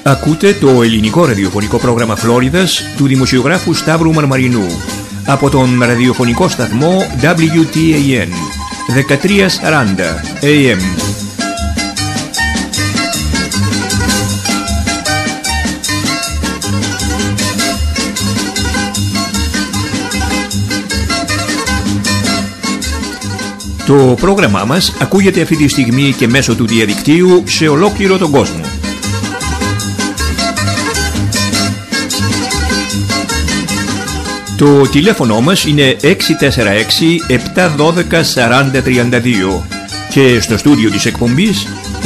Ακούτε το ελληνικό ραδιοφωνικό πρόγραμμα Φλόριδας του δημοσιογράφου Σταύρου Μαρμαρινού από τον ραδιοφωνικό σταθμό WTAN 1340 AM. Το πρόγραμμά μας ακούγεται αυτή τη στιγμή και μέσω του διαδικτύου σε ολόκληρο τον κόσμο. Το τηλέφωνο μας είναι 646-712-4032 και στο στούντιο της εκπομπής 727-441-3000.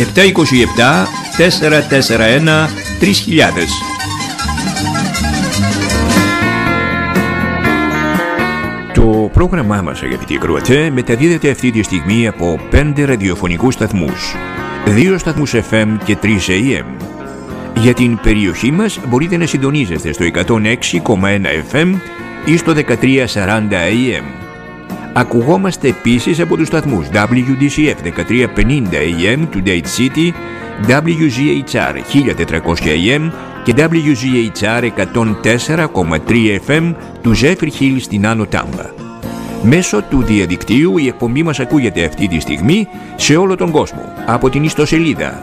Το πρόγραμμά μας, αγαπητοί ακροατές, μεταδίδεται αυτή τη στιγμή από 5 ραδιοφωνικούς σταθμούς, 2 σταθμούς FM και 3 AM. Για την περιοχή μας μπορείτε να συντονίζεστε στο 106,1 FM ή στο 1340 AM. Ακουγόμαστε επίσης από τους σταθμούς WDCF 1350 AM του Dade City, WGHR 1400 AM και WGHR 104,3 FM του Zephyr Hill στην Άνω Τάμπα. Μέσω του διαδικτύου η εκπομπή μας ακούγεται αυτή τη στιγμή σε όλο τον κόσμο από την ιστοσελίδα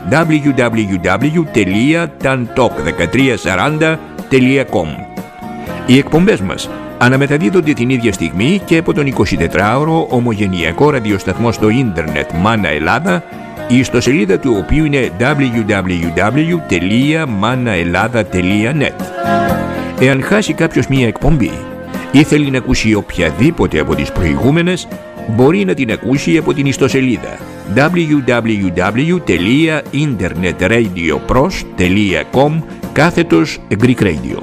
www.tantalk1340.com. Οι εκπομπές μας αναμεταδίδονται την ίδια στιγμή και από τον 24ωρο ομογενειακό ραδιοσταθμό στο ίντερνετ Μάνα Ελλάδα, η ιστοσελίδα του οποίου είναι www.manaelada.net. Εάν χάσει κάποιος μία εκπομπή ή θέλει να ακούσει οποιαδήποτε από τις προηγούμενες, μπορεί να την ακούσει από την ιστοσελίδα www.internetradiopros.com/Greek Radio.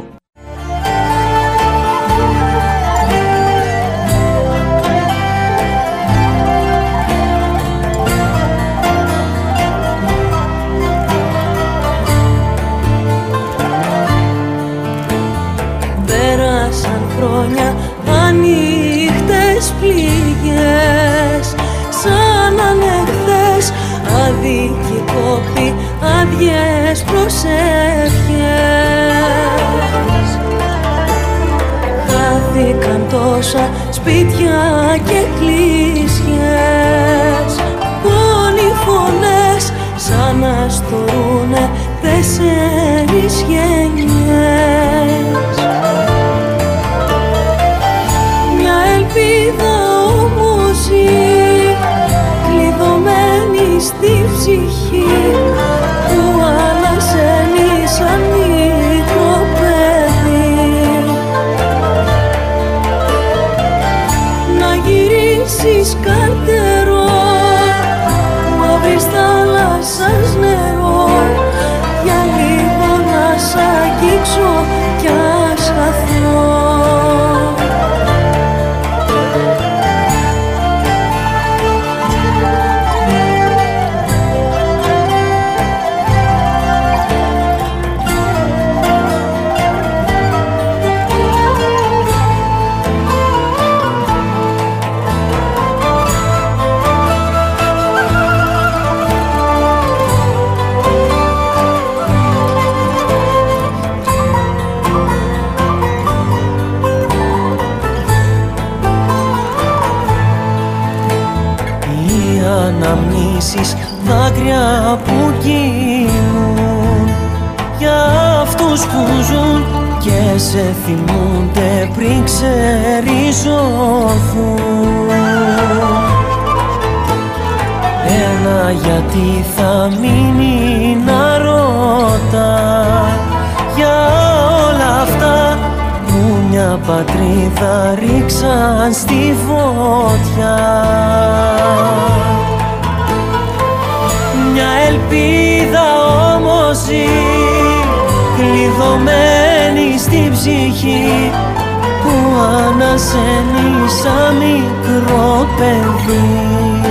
Άδειες προσεύχες, χάθηκαν τόσα σπίτια και εκκλησιές. Όλοι φωνές σαν να στορούνε 4 γενιές. Μια ελπίδα όμως ζει, κλειδωμένη στη ψυχή, που ανασένει σαν μικρό παιδί. Να γυρίσεις καρτερό, μαύρης θάλασσας νερό, για λίγο να σ' αγγίξω κι ας χαθώ. Δάκρυα που γίνουν για αυτούς που ζουν και σε θυμούνται πριν ξεριζωθούν. Ένα γιατί θα μείνει να ρωτά για όλα αυτά που μια πατρίδα ρίξαν στη φωτιά. Μια ελπίδα όμως ζει, κλειδωμένη στη ψυχή, που ανασένει σαν μικρό παιδί.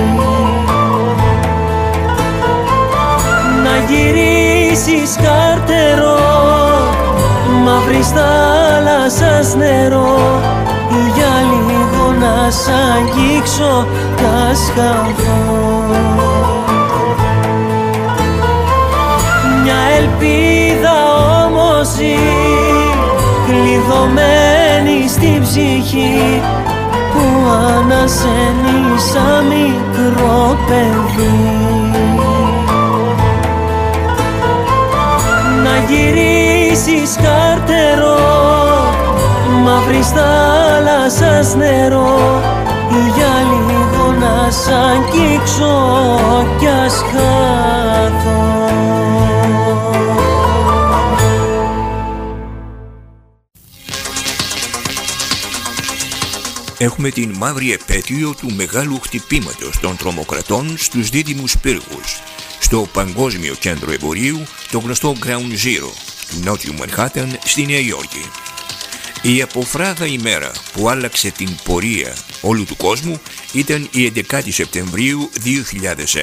Να γυρίσεις καρτερό, μαύρης θάλασσας νερό, για λίγο να σ' αγγίξω κι ας χαθώ. Μια ελπίδα ζει κλειδωμένη στην ψυχή που ανασένει σαν μικρό παιδί. Να γυρίσεις καρτερό, μαύρης θάλασσας νερό, για λίγο να σ' αγγίξω κι ας χάθω. Έχουμε την μαύρη επέτειο του μεγάλου χτυπήματος των τρομοκρατών στους δίδυμους πύργους, στο Παγκόσμιο Κέντρο Εμπορίου, το γνωστό Ground Zero, του νότιου Μανχάταν στη Νέα Υόρκη. Η αποφράδα ημέρα που άλλαξε την πορεία όλου του κόσμου ήταν η 11η Σεπτεμβρίου 2001.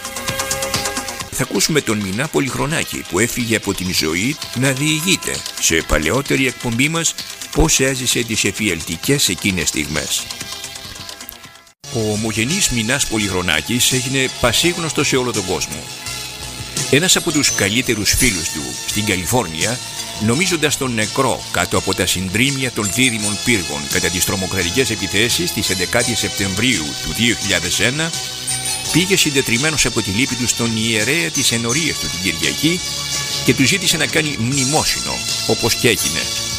Θα ακούσουμε τον Μινά Πολυχρονάκη που έφυγε από την ζωή να διηγείται σε παλαιότερη εκπομπή μας πώς έζησε τις εφιαλτικές εκείνες στιγμές. Ο ομογενής Μινάς Πολυχρονάκης έγινε πασίγνωστος σε όλο τον κόσμο. Ένας από τους καλύτερους φίλους του στην Καλιφόρνια, νομίζοντας τον νεκρό κάτω από τα συντρίμμια των δίδυμων πύργων κατά τις τρομοκρατικές επιθέσεις της 11η Σεπτεμβρίου του 2001, πήγε συντετριμμένος από τη λύπη του στον ιερέα της ενορίας του την Κυριακή και του ζήτησε να κάνει μνημόσυνο, όπως και έγινε.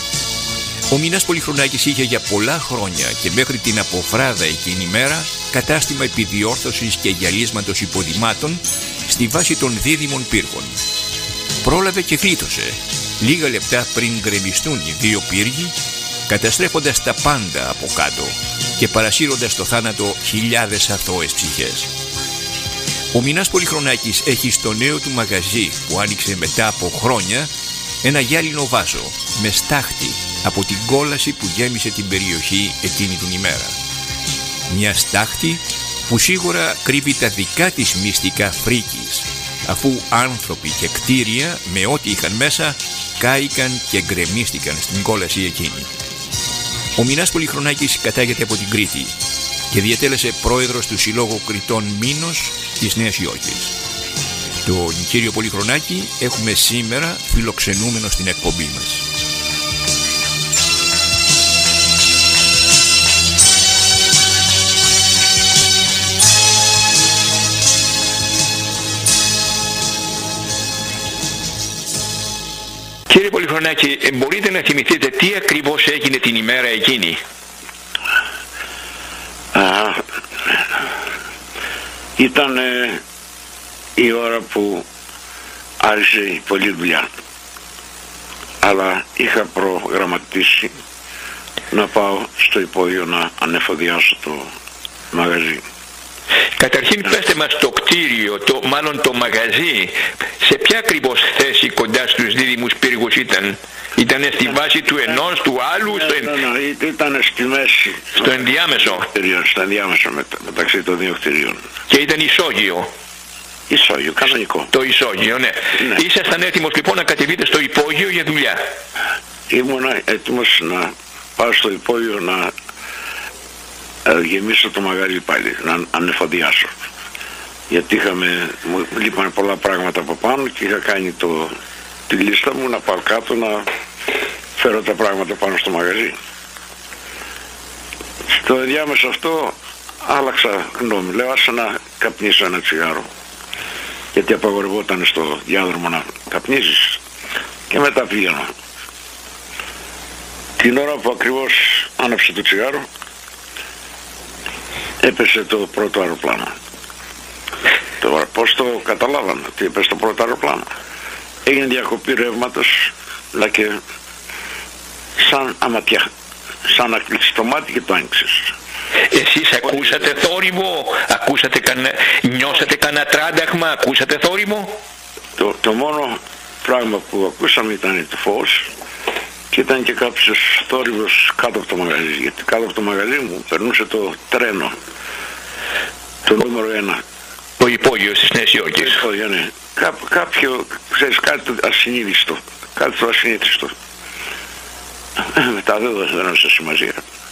Ο Μινάς Πολυχρονάκης είχε για πολλά χρόνια και μέχρι την αποφράδα εκείνη μέρα κατάστημα επιδιόρθωσης και γυαλίσματος υποδημάτων στη βάση των δίδυμων πύργων. Πρόλαβε και γλίτωσε λίγα λεπτά πριν γκρεμιστούν οι δύο πύργοι, καταστρέφοντας τα πάντα από κάτω και παρασύροντας στο θάνατο χιλιάδες αθώες ψυχές. Ο Μινάς Πολυχρονάκης έχει στο νέο του μαγαζί που άνοιξε μετά από χρόνια ένα γυάλινο βάζο με στάχτη από την κόλαση που γέμισε την περιοχή εκείνη την ημέρα. Μια στάχτη που σίγουρα κρύβει τα δικά της μυστικά φρίκης, αφού άνθρωποι και κτίρια με ό,τι είχαν μέσα κάηκαν και γκρεμίστηκαν στην κόλαση εκείνη. Ο Μινάς Πολυχρονάκης κατάγεται από την Κρήτη και διατέλεσε πρόεδρος του Συλλόγου Κρητών Μήνος της Νέας Υόρκης. Τον κύριο Πολυχρονάκη έχουμε σήμερα φιλοξενούμενο στην εκπομπή μας. Κύριε Πολυχρονάκη, μπορείτε να θυμηθείτε τι ακριβώς έγινε την ημέρα εκείνη? Ήταν η ώρα που άρχισε η πολλή δουλειά, αλλά είχα προγραμματίσει να πάω στο υπόγειο να ανεφοδιάσω το μαγαζί. Καταρχήν πέστε μας το κτίριο, μάλλον το μαγαζί, σε ποια ακριβώς θέση κοντά στους δίδυμους πύργους ήταν? Ήτανε στη βάση του ενός, του άλλου? Ήταν στη μέση. Στο ενδιάμεσο? Στο ενδιάμεσο μεταξύ των δύο κτιρίων. Και ήταν ισόγειο? Ισόγειο, κανονικό. Το ισόγειο, ναι. Ήσασταν έτοιμος λοιπόν να κατεβείτε στο υπόγειο για δουλειά? Ήμουνα έτοιμος να πάω στο υπόγειο να γεμίσω το μαγαζί πάλι, να ανεφοδιάσω. Γιατί μου λείπανε πολλά πράγματα από πάνω και είχα κάνει τη λίστα μου να πάω κάτω να φέρω τα πράγματα πάνω στο μαγαζί. Στο ενδιάμεσο αυτό άλλαξα γνώμη. Λέω άσε να καπνίσω ένα τσιγάρο, γιατί απαγορευόταν στο διάδρομο να καπνίζεις, και μετά πήγαινα. Την ώρα που ακριβώς άναψε το τσιγάρο έπεσε το πρώτο αεροπλάνο. Τώρα πώς το καταλάβαμε ότι έπεσε το πρώτο αεροπλάνο? Έγινε διακοπή ρεύματος, αλλά και σαν αματιά, σαν να κλείσεις το μάτι και το άνοιξες. Εσείς ακούσατε θόρυβο, νιώσατε κανένα τράνταχμα, ακούσατε θόρυβο? Το μόνο πράγμα που ακούσαμε ήταν το φως, και ήταν και κάποιος θόρυβος κάτω από το μαγαζί, γιατί κάτω από το μαγαζί μου περνούσε το τρένο, το νούμερο 1. Το υπόγειο της Νέας Υόρκης. Το υπόγειο, ναι. Κάποιο, ξέρεις, κάτι ασυνείδητο, κάτι το ασυνείδητο. Μετά δεν έδωσε σημασία.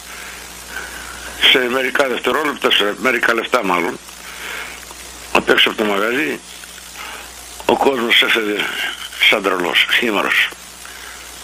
Σε μερικά δευτερόλεπτα, σε μερικά λεπτά μάλλον, απ' έξω από το μαγαζί, ο κόσμος έφερε σαν τρελός, χήμαρος.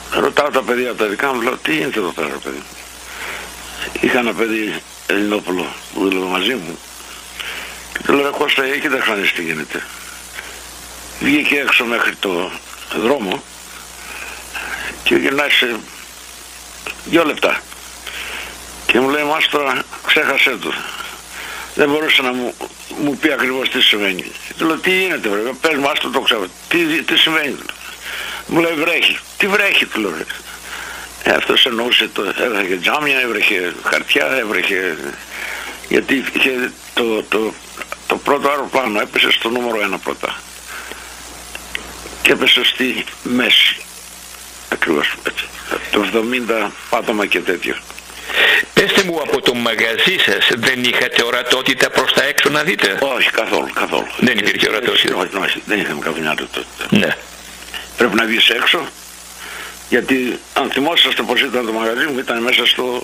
ρωτάω τα παιδιά τα δικά μου, λέω τι γίνεται εδώ πέρα παιδί. Είχα ένα παιδί Ελληνόπουλο που δούλευε μαζί μου και του λέω Κώστα εκεί δεν χάνεις τι γίνεται. Βγήκε έξω μέχρι το δρόμο και γυρνάει σε 2 λεπτά και μου λέει μάστορα ξέχασέ του. Δεν μπορούσε να μου πει ακριβώς τι συμβαίνει. Και του λέω τι γίνεται βρε, πες μου άστο το ξέρω. Τι συμβαίνει. Μου λέει βρέχει. Τι βρέχει του λέω. Αυτός εννοούσε έβρεχε τζάμια, έβρεχε χαρτιά, έβρεχε... Γιατί είχε το πρώτο αεροπλάνο έπεσε στο νούμερο 1 πρώτα. Και έπεσε στη μέση. Ακριβώς έτσι. Το 70 πάτωμα και τέτοιο. Πέστε μου, από το μαγαζί σας δεν είχατε ορατότητα προς τα έξω να δείτε? Όχι, καθόλου. Δεν υπήρχε ορατότητα. Όχι, δεν είχαμε καμιά ορατότητα. Ναι. Πρέπει να βγεις έξω, γιατί αν θυμόσαστε πως ήταν το μαγαζί μου, ήταν μέσα στο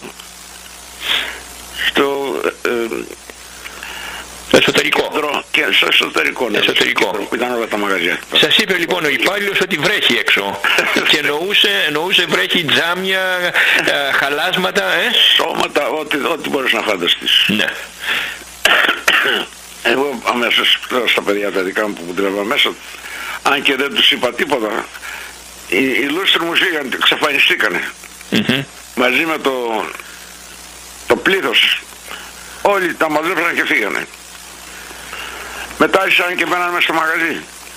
εσωτερικό. Και στο εσωτερικό, ναι, εσωτερικό. Που ήταν όλα τα μαγαζιά. Σας είπε λοιπόν ο υπάλληλος ότι βρέχει έξω και εννοούσε βρέχει τζάμια, χαλάσματα, σώματα, ό,τι μπορείς να φανταστείς. Ναι. Εγώ αμέσως λέω στα παιδιά τα δικά μου που τρέβα μέσα, αν και δεν τους είπα τίποτα, οι λούστροι μου φύγαν, εξαφανιστήκανε. Μαζί με το πλήθος, όλοι τα μαζέψαν και φύγανε. Μετά άρχισαν και μπαίναν μέσα στο μαγαζί.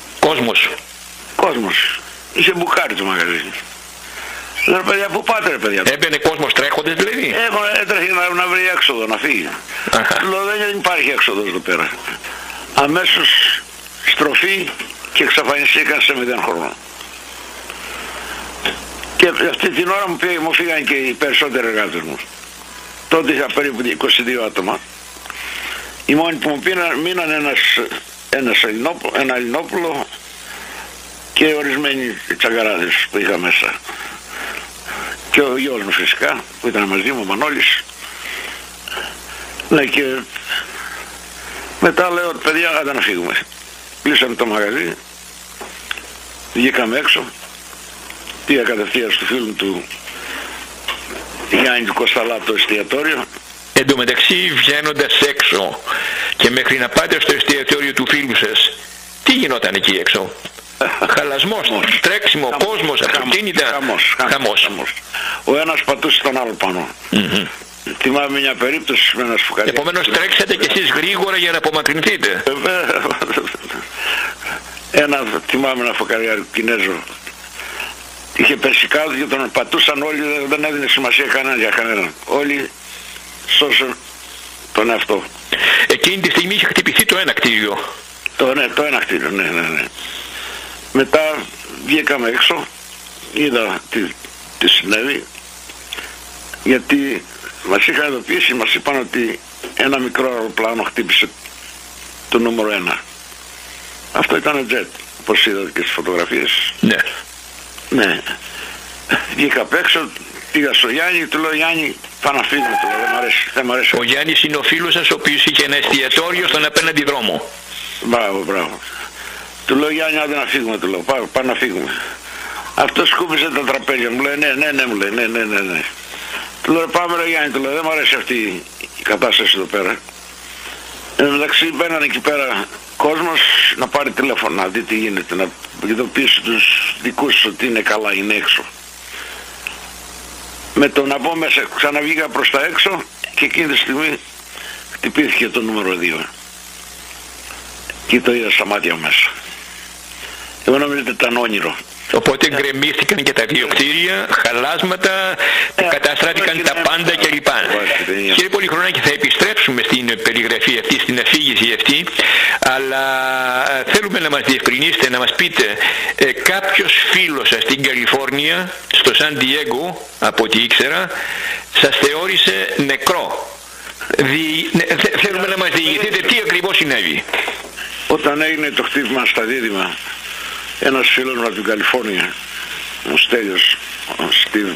Κόσμος. Είχε μπουκάρει το μαγαζί. Λέω παιδιά πού πάτε ρε παιδιά. Έμπαινε κόσμος τρέχοντας δηλαδή. Έτρεχε να βρει έξοδο, να φύγει. Λέω δεν υπάρχει έξοδος εδώ πέρα. Αμέσως στροφή και εξαφανιστήκαν σε 0 χρόνο. Και αυτή την ώρα μου φύγαν και οι περισσότεροι εργάτες μου. Τότε είχα περίπου 22 άτομα. Οι μόνοι που μου μείναν ένα Ελληνόπουλο και ορισμένοι τσαγκαράδες που είχα μέσα. Και ο γιος μου φυσικά που ήταν μαζί μου, ο Μανώλης. Ναι, και μετά λέω παιδιά άντε να φύγουμε. Κλείσαμε το μαγαζί, βγήκαμε έξω, πήγα κατευθείαν στο φίλο του Γιάννη του Κωνσταλά το εστιατόριο. Εν τω μεταξύ βγαίνοντας έξω και μέχρι να πάτε στο εστιατόριο του φίλου σας, τι γινόταν εκεί έξω? Χαλασμός, τρέξιμο, κόσμος, αυτοκίνητα, χαμός. Ο ένας πατούσε τον άλλο πάνω. Θυμάμαι μια περίπτωση με ένα σφουγγαρί. Επομένως τρέξατε κι εσείς γρήγορα για να απομακρυνθείτε. Θυμάμαι ένα φωκαριάρι Κινέζο. Είχε πέσει κάτω και τον πατούσαν όλοι, δεν έδινε σημασία κανένα για κανέναν. Όλοι σώσαν τον εαυτό. Εκείνη τη στιγμή είχε χτυπηθεί το ένα κτίριο. Το ένα κτίριο, ναι. Μετά βγήκαμε έξω, είδα τι συνέβη, γιατί μας είχαν ειδοποιήσει, μας είπαν ότι ένα μικρό αεροπλάνο χτύπησε το νούμερο 1. Αυτό ήταν jet, όπως είδατε και στις φωτογραφίες. Ναι. Ναι. Βγήκα απ' έξω, πήγα στο Γιάννη, του λέω Γιάννη, πάω να φύγουμε, του λέω, δεν μ' αρέσει. Ο Γιάννης είναι ο φίλος σας, ο οποίος είχε ένα εστιατόριο στον απέναντι δρόμο. Μπράβο. Του λέω Γιάννη, άντε να φύγουμε, του λέω, πάω να φύγουμε. Αυτός σκούπισε τα τραπέζια, μου λέει ναι, μου λέει, ναι. Του λέω πάμε ρε Γιάννη, του λέω, δεν μου αρέσει αυτή η κατάσταση εδώ πέρα. Εν μεταξύ μπαίνανε εκεί πέρα κόσμος να πάρει τηλέφωνο, να δει τι γίνεται, να ειδοποιήσει τους δικούς ότι είναι καλά, είναι έξω. Με το να μπω μέσα, ξαναβγήκα προς τα έξω και εκείνη τη στιγμή χτυπήθηκε το νούμερο 2. Και το είδα στα μάτια μέσα. Εγώ νομίζω ότι ήταν όνειρο. Οπότε γκρεμίστηκαν και τα δύο κτίρια, χαλάσματα, καταστράφηκαν τα πάντα κλπ. Κύριε Πολυχρονάκη, θα επιστρέψουμε στην περιγραφή αυτή, στην αφήγηση αυτή, αλλά θέλουμε να μας διευκρινίσετε, να μας πείτε, κάποιος φίλος σας στην Καλιφόρνια, στο Σαν Ντιέγκο, από ό,τι ήξερα, σας θεώρησε νεκρό. Θέλουμε να μας διηγηθείτε τι ακριβώς συνέβη. Όταν έγινε το χτύπημα στα Δίδυμα, ένας φίλος μου από την Καλιφόρνια, ο Στέλιος, ο Στίβ,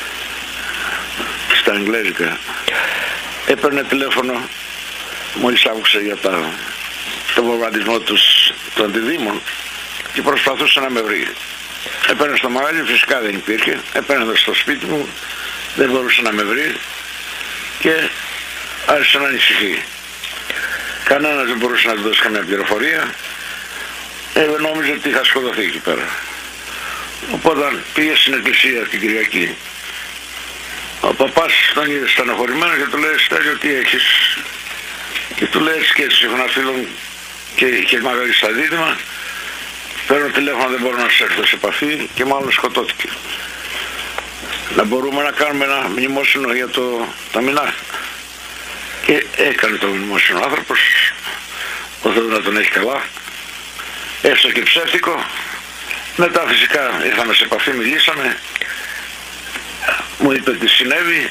στα Αγγλέζικα, έπαιρνε τηλέφωνο μόλις άκουσε για το βομβαρδισμό των αντιδήμων και προσπαθούσε να με βρει. Έπαιρνε στο μαγαζί, φυσικά δεν υπήρχε. Έπαιρνε στο σπίτι μου, δεν μπορούσε να με βρει και άρχισε να ανησυχεί. Κανένας δεν μπορούσε να του δώσει καμία πληροφορία. Νόμιζε ότι είχα σκοτωθεί εκεί πέρα. Οπότε πήγε στην εκκλησία την Κυριακή. Ο παπάς τον είδε στενοχωρημένο και του λέει: Στέλιο, τι έχεις? Και του λέει: και έτσι έχω ένα φίλο και είχε μαγαζί στα Δίδυμα. Παίρνω τηλέφωνο, δεν μπορώ να σε έρθω σε επαφή και μάλλον σκοτώθηκε. Να μπορούμε να κάνουμε ένα μνημόσυνο για τα μηνά. Και έκανε το μνημόσυνο ο άνθρωπος. Ο Θεός να τον έχει καλά. Έστω και ψεύτικο. Μετά φυσικά ήρθαμε σε επαφή, μιλήσαμε. Μου είπε τι συνέβη.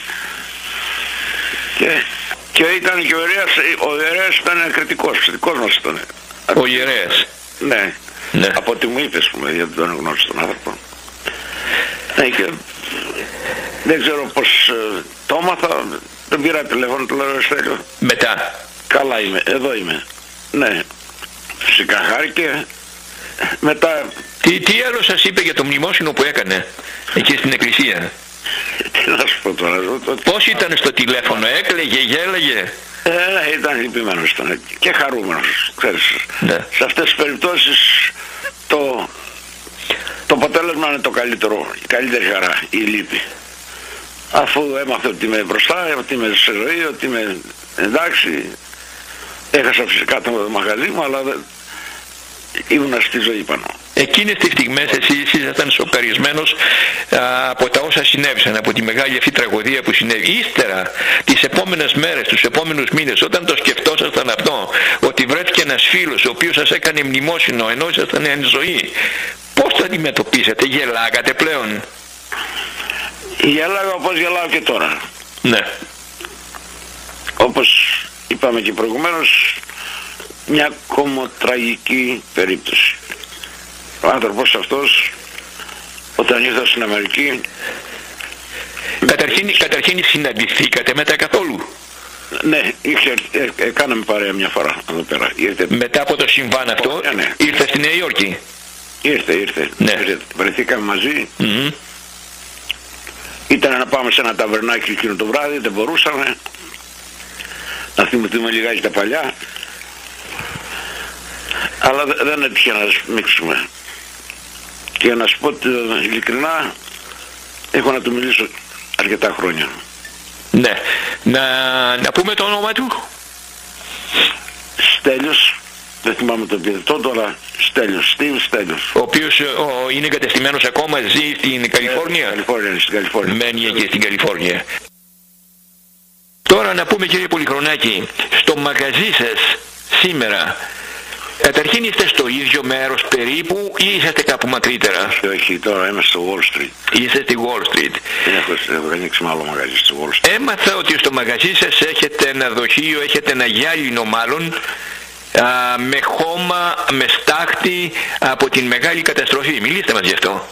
Και ήταν και ο ιερέας ήταν κριτικός μας ήταν. Ο ιερέας. Ναι. Ναι. Από ό,τι μου είπες, πούμε, γιατί τον γνώρισε τον άνθρωπο. Ναι, και δεν ξέρω πως το έμαθα, δεν πήρα τηλέφωνο, του λέω: Στέλιο. Μετά. Καλά είμαι, εδώ είμαι. Ναι, φυσικά χάρηκε. Μετά... Τι άλλο σας είπε για το μνημόσυνο που έκανε εκεί στην εκκλησία? Τι να σου πω τώρα. Πώς ήταν στο τηλέφωνο, έκλαιγε, γέλαγε? Ήταν λυπημένος και χαρούμενος, ξέρεις. Ναι. Σε αυτές τις περιπτώσεις το αποτέλεσμα είναι το καλύτερο, η καλύτερη χαρά, η λύπη. Αφού έμαθε ότι είμαι μπροστά, ότι είμαι σε ζωή, ότι είμαι εντάξει, έχασα φυσικά το μαγαζί μου, αλλά ήμουν στη ζωή πάνω. Εκείνες τις στιγμές εσείς ήσασταν σοκαρισμένος από τα όσα συνέβησαν, από τη μεγάλη αυτή τραγωδία που συνέβη. Ύστερα, τις επόμενες μέρες, τους επόμενους μήνες, όταν το σκεφτόσασταν αυτό, ότι βρέθηκε ένας φίλος ο οποίος σας έκανε μνημόσυνο ενώ ήσασταν εν ζωή, πώς το αντιμετωπίσατε? Γελάγατε πλέον? Γελάγα όπως γελάω και τώρα. Ναι. Όπως είπαμε και προηγουμένως, μια κομμωτραγική περίπτωση. Ο άνθρωπος αυτός, όταν ήρθα στην Αμερική... Καταρχήν συναντηθήκατε μετά καθόλου? Ναι, κάναμε παρέα μια φορά εδώ πέρα. Μετά από το συμβάν αυτό, ναι. Ήρθε στη Νέα Υόρκη? Ήρθε. Ναι. Βρεθήκαμε μαζί. Ήταν να πάμε σε ένα ταβερνάκι εκείνο το βράδυ, δεν μπορούσαμε. Να θυμηθούμε λιγάκι τα παλιά. Αλλά δεν έτυχε να σμίξουμε. Και να σου πω ειλικρινά, έχω να του μιλήσω αρκετά χρόνια. Ναι. Να πούμε το όνομα του. Στέλιος, δεν θυμάμαι το επίθετό του, αλλά Στέλιος, Steve Στέλιος. Ο οποίος είναι εγκατεστημένος ακόμα, ζει στην Καλιφόρνια. Στην Καλιφόρνια. Μένει εκεί στην Καλιφόρνια. Τώρα να πούμε, κύριε Πολυχρονάκη, στο μαγαζί σας σήμερα, καταρχήν είστε στο ίδιο μέρος περίπου ή είσαστε κάπου μακρύτερα? Όχι, τώρα είμαι στο Wall Street. Είστε στη Wall Street. Έχω ανοίξει άλλο μαγαζί στο Wall Street. Έμαθα ότι στο μαγαζί σας έχετε ένα δοχείο, έχετε ένα γυάλινο μάλλον, με χώμα, με στάχτη από την μεγάλη καταστροφή. Μιλήστε μας γι' αυτό.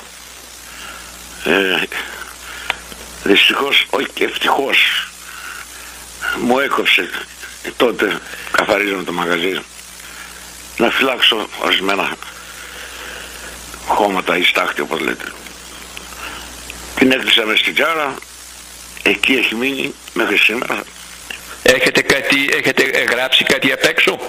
Δυστυχώς, όχι και ευτυχώς, μου έκοψε τότε, καθαρίζαμε το μαγαζί, να φυλάξω ορισμένα χώματα ή στάχτη, όπως λέτε. Την έκλεισα μες στην τσάρα, εκεί έχει μείνει μέχρι σήμερα. Έχετε γράψει κάτι απ' έξω?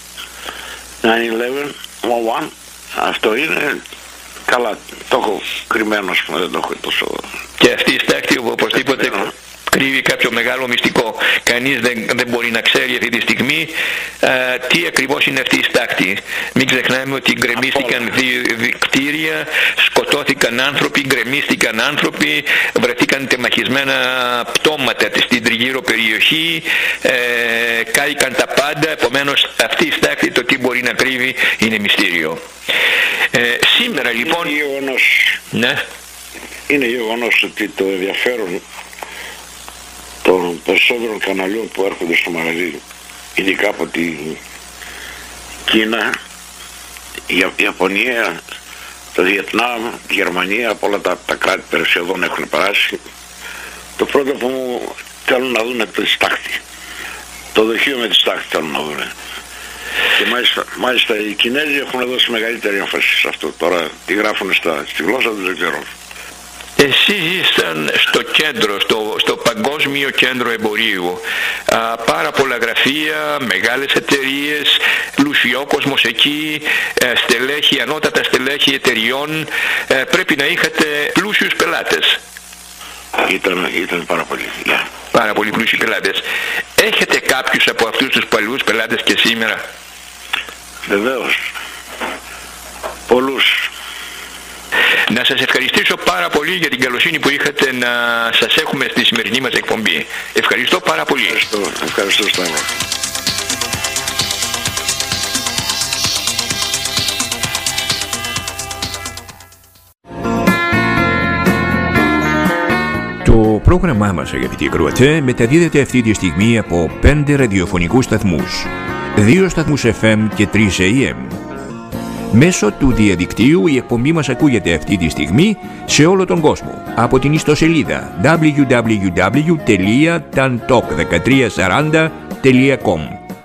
9/11, 1, αυτό είναι, καλά, το έχω κρυμμένο, ας πούμε, δεν το έχω τόσο... Και αυτή η στάχτη οπωσδήποτε κρύβει κάποιο μεγάλο μυστικό. Κανείς δεν μπορεί να ξέρει αυτή τη στιγμή τι ακριβώς είναι αυτή η στάχτη. Μην ξεχνάμε ότι γκρεμίστηκαν κτίρια, σκοτώθηκαν άνθρωποι, γκρεμίστηκαν άνθρωποι, βρεθήκαν τεμαχισμένα πτώματα στην τριγύρω περιοχή, κάηκαν τα πάντα. Επομένως αυτή η στάχτη, το τι μπορεί να κρύβει, είναι μυστήριο. Σήμερα λοιπόν... Είναι γεγονός. Ναι. Είναι γεγονός ότι το ενδιαφέρον των περισσότερων καναλιών που έρχονται στο μαγαζί, ειδικά από την Κίνα, η Ιαπωνία, το Βιετνάμ, η Γερμανία, από όλα τα κράτη σχεδόν έχουν περάσει. Το πρώτο που μου θέλουν να δουν είναι τη στάχτη. Το δοχείο με τη στάχτη θέλουν να δουν. Και μάλιστα οι Κινέζοι έχουν δώσει μεγαλύτερη έμφαση σε αυτό. Τώρα τι γράφουν στη γλώσσα τους δεν ξέρω. Εσείς ήσταν στο κέντρο, στο Παγκόσμιο Κέντρο Εμπορίου. Πάρα πολλά γραφεία, μεγάλες εταιρείες, πλουσιό κόσμος εκεί, στελέχη, ανώτατα στελέχη εταιριών. Πρέπει να είχατε πλούσιους πελάτες. Ήταν πάρα πολύ. Yeah. Πάρα πολύ πλούσιοι πελάτες. Έχετε κάποιους από αυτούς τους παλιούς πελάτες και σήμερα? Βεβαίως. Πολλούς. Να σας ευχαριστήσω πάρα πολύ για την καλοσύνη που είχατε να σας έχουμε στη σημερινή μας εκπομπή. Ευχαριστώ πάρα πολύ. Ευχαριστώ Σταύρο. Το πρόγραμμά μας, αγαπητοί ακροατές, μεταδίδεται αυτή τη στιγμή από 5 ραδιοφωνικούς σταθμούς, 2 σταθμούς FM και 3 AM. Μέσω του διαδικτύου η εκπομπή μας ακούγεται αυτή τη στιγμή σε όλο τον κόσμο από την ιστοσελίδα www.tantalk1340.com.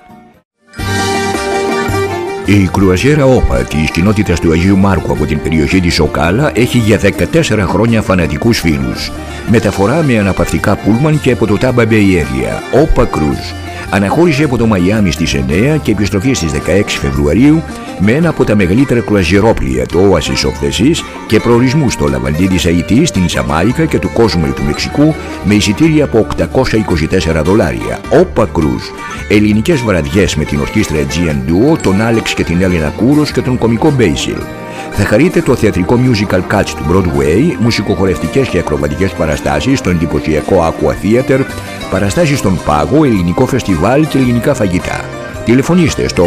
Η κρουαζιέρα ΟΠΑ της κοινότητας του Αγίου Μάρκου από την περιοχή της Σοκάλα έχει για 14 χρόνια φανατικούς φίλους. Μεταφορά με αναπαυτικά πούλμαν και από το Tampa Bay Area, ΟΠΑ Cruise. Αναχώρησε από το Μαϊάμι στις 9 και επιστροφή στις 16 Φεβρουαρίου με ένα από τα μεγαλύτερα κρουαζιερόπλια, το Oasis of the Seas, και προορισμού στο Λαβαντί της Αϊτή, στην Τζαμάικα και του Κόσμου του Μεξικού με εισιτήρια από $824. ΟΠΑ Cruise. Ελληνικές βραδιές με την ορχήστρα Aegean Duo, τον Άλεξ και την Έλληνα Κούρος και τον κωμικό Μπέισιλ. Θα χαρείτε το θεατρικό musical Cats του Broadway, μουσικοχορευτικές και ακροβατικές παραστάσεις στο εντυπωσιακό Aqua Theater, παραστάσεις στον Πάγο, ελληνικό φεστιβάλ και ελληνικά φαγητά. Τηλεφωνήστε στο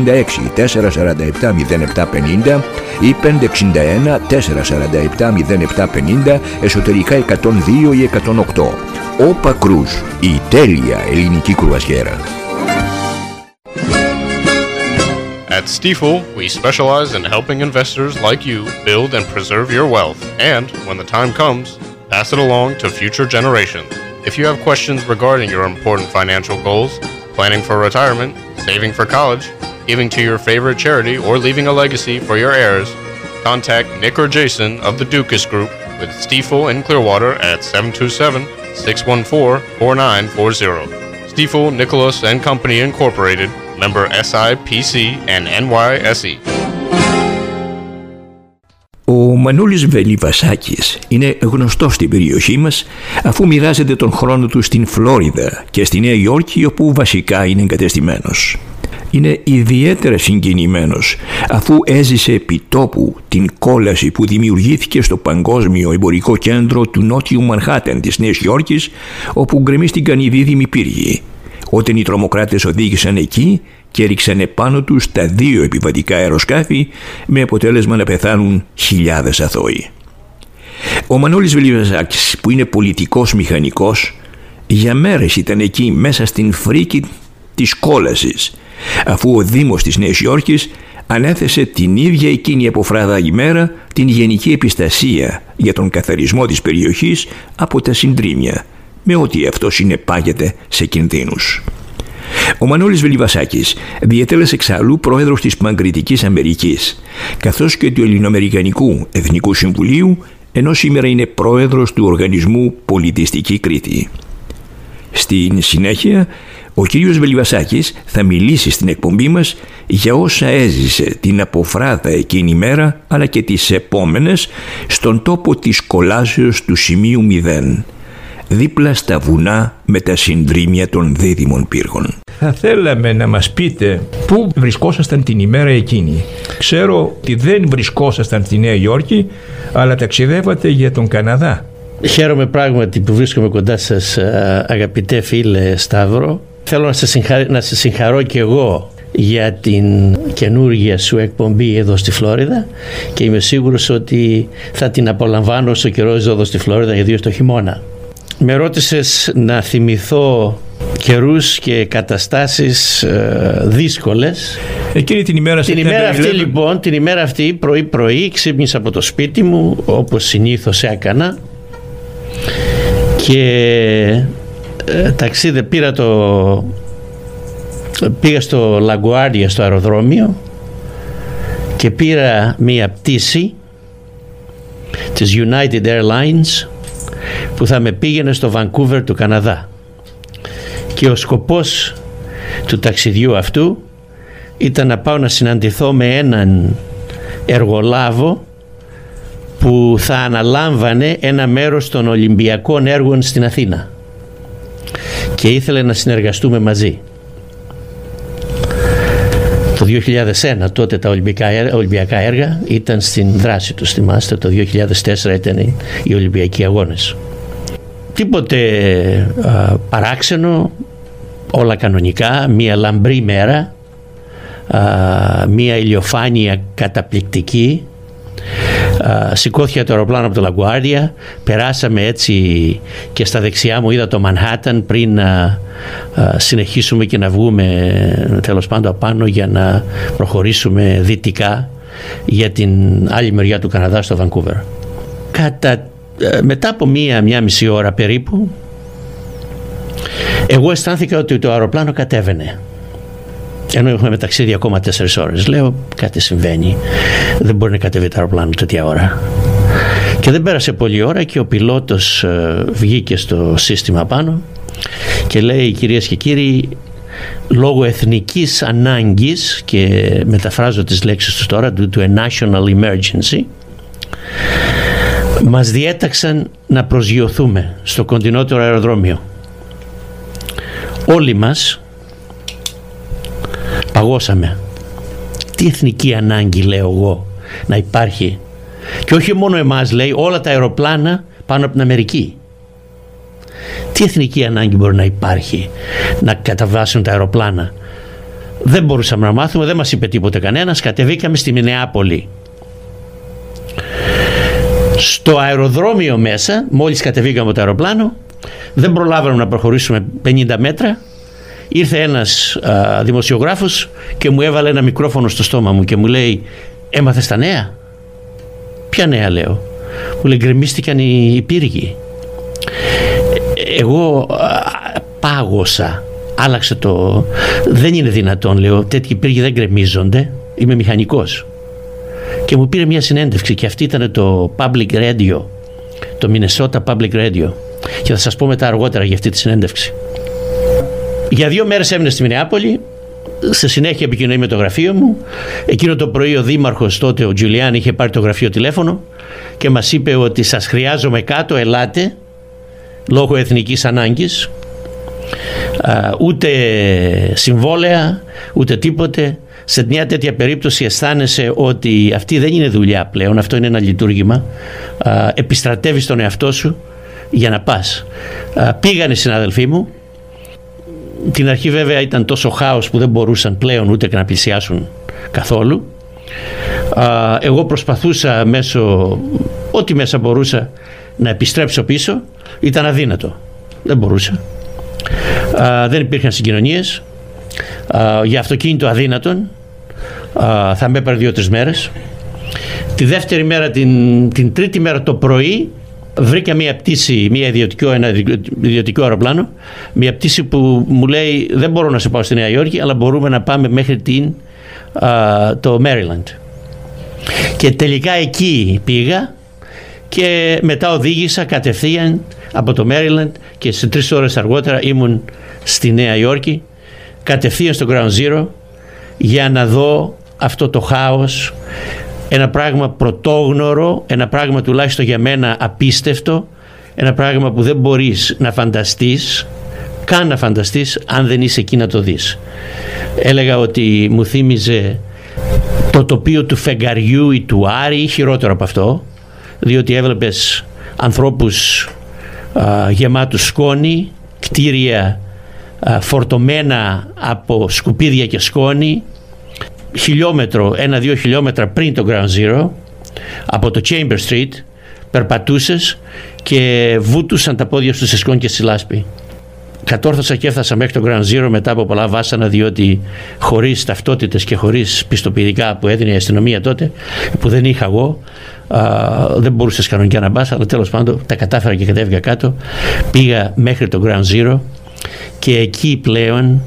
866-447-0750 ή 561-447-0750, εσωτερικά 102 ή 108. ΟΠΑ Cruise, η τέλεια ελληνική κρουαζιέρα. At Stifel, we specialize in helping investors like you build and preserve your wealth, and, when the time comes, pass it along to future generations. If you have questions regarding your important financial goals, planning for retirement, saving for college, giving to your favorite charity, or leaving a legacy for your heirs, contact Nick or Jason of the Dukas Group with Stifel in Clearwater at 727-614-4940. Stifel, Nicholas and Company Incorporated, member SIPC and NYSE. Ο Μανώλης Βελιβασάκης είναι γνωστός στην περιοχή μας, αφού μοιράζεται τον χρόνο του στην Φλόριδα και στη Νέα Υόρκη, όπου βασικά είναι εγκατεστημένος. Είναι ιδιαίτερα συγκινημένος, αφού έζησε επί τόπου την κόλαση που δημιουργήθηκε στο Παγκόσμιο Εμπορικό Κέντρο του Νότιου Μανχάτεν της Νέας Υόρκης, όπου γκρεμίστηκαν οι δίδυμοι πύργοι, όταν οι τρομοκράτες οδήγησαν εκεί και ρίξαν επάνω τους τα 2 επιβατικά αεροσκάφη, με αποτέλεσμα να πεθάνουν χιλιάδες αθώοι. Ο Μανώλης Βελιβασάκης, που είναι πολιτικός μηχανικός, για μέρες ήταν εκεί μέσα στην φρίκη της κόλασης, αφού ο Δήμος της Νέας Υόρκης ανέθεσε την ίδια εκείνη αποφράδα ημέρα την γενική επιστασία για τον καθαρισμό της περιοχής από τα συντρίμμια, με ό,τι αυτό συνεπάγεται σε κινδύνους. Ο Μανώλης Βελιβασάκης διετέλεσε εξάλλου πρόεδρος της Παγκριτικής Αμερικής, καθώς και του Ελληνοαμερικανικού Εθνικού Συμβουλίου, ενώ σήμερα είναι πρόεδρος του Οργανισμού Πολιτιστική Κρήτη. Στην συνέχεια, ο κύριος Βελιβασάκης θα μιλήσει στην εκπομπή μας για όσα έζησε την αποφράδα εκείνη μέρα, αλλά και τις επόμενες, στον τόπο της κολάσεως του σημείου 0, δίπλα στα βουνά με τα συντρίμμια των δίδυμων πύργων. Θα θέλαμε να μας πείτε πού βρισκόσασταν την ημέρα εκείνη. Ξέρω ότι δεν βρισκόσασταν στη Νέα Υόρκη, αλλά ταξιδεύατε για τον Καναδά. Χαίρομαι πράγματι που βρίσκομαι κοντά σας, αγαπητέ φίλε Σταύρο. Θέλω να σας συγχαρώ και εγώ για την καινούργια σου εκπομπή εδώ στη Φλόριδα, και είμαι σίγουρος ότι θα την απολαμβάνω όσο καιρό ζω εδώ στη Φλόριδα, ιδίως το χειμώνα. Με ρώτησες να θυμηθώ καιρούς και καταστάσεις δύσκολες. Εκείνη την ημέρα αυτή λοιπόν, την ημέρα αυτή πρωί ξύπνησα από το σπίτι μου, όπως συνήθως έκανα, και πήρα πήγα στο LaGuardia, στο αεροδρόμιο, και πήρα μία πτήση της United Airlines που θα με πήγαινε στο Vancouver του Καναδά, και ο σκοπός του ταξιδιού αυτού ήταν να πάω να συναντηθώ με έναν εργολάβο που θα αναλάμβανε ένα μέρος των Ολυμπιακών έργων στην Αθήνα και ήθελε να συνεργαστούμε μαζί. Το 2001 τότε τα Ολυμπιακά έργα ήταν στην δράση τους, θυμάστε, το 2004 ήταν οι Ολυμπιακοί Αγώνες. Τίποτε παράξενο, όλα κανονικά, μια λαμπρή μέρα, μια ηλιοφάνεια καταπληκτική. Σηκώθηκε το αεροπλάνο από το LaGuardia, περάσαμε έτσι και στα δεξιά μου είδα το Μανχάταν πριν να συνεχίσουμε και να βγούμε τέλος πάντων απάνω για να προχωρήσουμε δυτικά για την άλλη μεριά του Καναδά, στο Vancouver. Μετά από μία μισή ώρα περίπου εγώ αισθάνθηκα ότι το αεροπλάνο κατέβαινε, ενώ έχουμε ταξίδι ακόμα 4 ώρες. Λέω, κάτι συμβαίνει, δεν μπορεί να κατέβει το αεροπλάνο τέτοια ώρα. Και δεν πέρασε πολλή ώρα και ο πιλότος βγήκε στο σύστημα πάνω και λέει, κυρίες και κύριοι, λόγω εθνικής ανάγκης, και μεταφράζω τις λέξεις του τώρα, του a national emergency, μας διέταξαν να προσγειωθούμε στο κοντινότερο αεροδρόμιο. Όλοι μας παγώσαμε. Τι εθνική ανάγκη, λέω εγώ, να υπάρχει? Και όχι μόνο εμάς, λέει, όλα τα αεροπλάνα πάνω από την Αμερική. Τι εθνική ανάγκη μπορεί να υπάρχει να καταβάσουν τα αεροπλάνα? Δεν μπορούσαμε να μάθουμε, δεν μας είπε τίποτε κανένας. Κατεβήκαμε στη Μινεάπολη. Στο αεροδρόμιο μέσα, μόλις κατεβήκαμε το αεροπλάνο, δεν προλάβαμε να προχωρήσουμε 50 μέτρα. Ήρθε ένας δημοσιογράφος και μου έβαλε ένα μικρόφωνο στο στόμα μου και μου λέει, έμαθες τα νέα? Ποια νέα, λέω? Μου λέει, γκρεμίστηκαν οι πύργοι. Εγώ πάγωσα, άλλαξε το... Δεν είναι δυνατόν, λέω, τέτοιοι πύργοι δεν γκρεμίζονται, είμαι μηχανικός. Και μου πήρε μια συνέντευξη και αυτή ήταν το Public Radio, το Minnesota Public Radio, και θα σας πω μετά αργότερα για αυτή τη συνέντευξη. Για 2 μέρες έμεινε στη Μινεάπολη, σε συνέχεια επικοινωνεί με το γραφείο μου. Εκείνο το πρωί ο δήμαρχος τότε, ο Τζουλιάν, είχε πάρει το γραφείο τηλέφωνο και μας είπε ότι σας χρειάζομαι κάτω, ελάτε, λόγω εθνικής ανάγκης. Ούτε συμβόλαια, ούτε τίποτε. Σε μια τέτοια περίπτωση αισθάνεσαι ότι αυτή δεν είναι δουλειά πλέον, αυτό είναι ένα λειτουργήμα. Επιστρατεύεις τον εαυτό σου για να πας. Πήγαν οι συναδελφοί μου. Την αρχή βέβαια ήταν τόσο χάος που δεν μπορούσαν πλέον ούτε και να πλησιάσουν καθόλου. Εγώ προσπαθούσα μέσω ό,τι μέσα μπορούσα να επιστρέψω πίσω. Ήταν αδύνατο, δεν μπορούσα. Δεν υπήρχαν συγκοινωνίες. Για αυτοκίνητο αδύνατον. Θα με έπαιρνε 2-3 μέρες. Τη δεύτερη μέρα, την τρίτη μέρα το πρωί, βρήκα μια πτήση, ένα ιδιωτικό αεροπλάνο, μια πτήση που μου λέει, δεν μπορώ να σε πάω στη Νέα Υόρκη, αλλά μπορούμε να πάμε μέχρι το Maryland. Και τελικά εκεί πήγα και μετά οδήγησα κατευθείαν από το Maryland και σε 3 ώρες αργότερα ήμουν στη Νέα Υόρκη, κατευθείαν στο Ground Zero, για να δω αυτό το χάος. Ένα πράγμα πρωτόγνωρο, ένα πράγμα τουλάχιστον για μένα απίστευτο, ένα πράγμα που δεν μπορείς να φανταστείς, καν να φανταστείς αν δεν είσαι εκεί να το δεις. Έλεγα ότι μου θύμιζε το τοπίο του φεγγαριού ή του Άρη, ή χειρότερο από αυτό, διότι έβλεπες ανθρώπους γεμάτους σκόνη, κτίρια φορτωμένα από σκουπίδια και σκόνη, 1-2 χιλιόμετρα πριν το Ground Zero, από το Chamber Street περπατούσες και βούτουσαν τα πόδια σου σε σκόνη και στη λάσπη. Κατόρθωσα και έφτασα μέχρι το Ground Zero μετά από πολλά βάσανα, διότι χωρίς ταυτότητες και χωρίς πιστοποιητικά που έδινε η αστυνομία τότε, που δεν είχα εγώ, δεν μπορούσες κανονικά να πας, αλλά τέλος πάντων τα κατάφερα και κατέβηκα κάτω. Πήγα μέχρι το Ground Zero και εκεί πλέον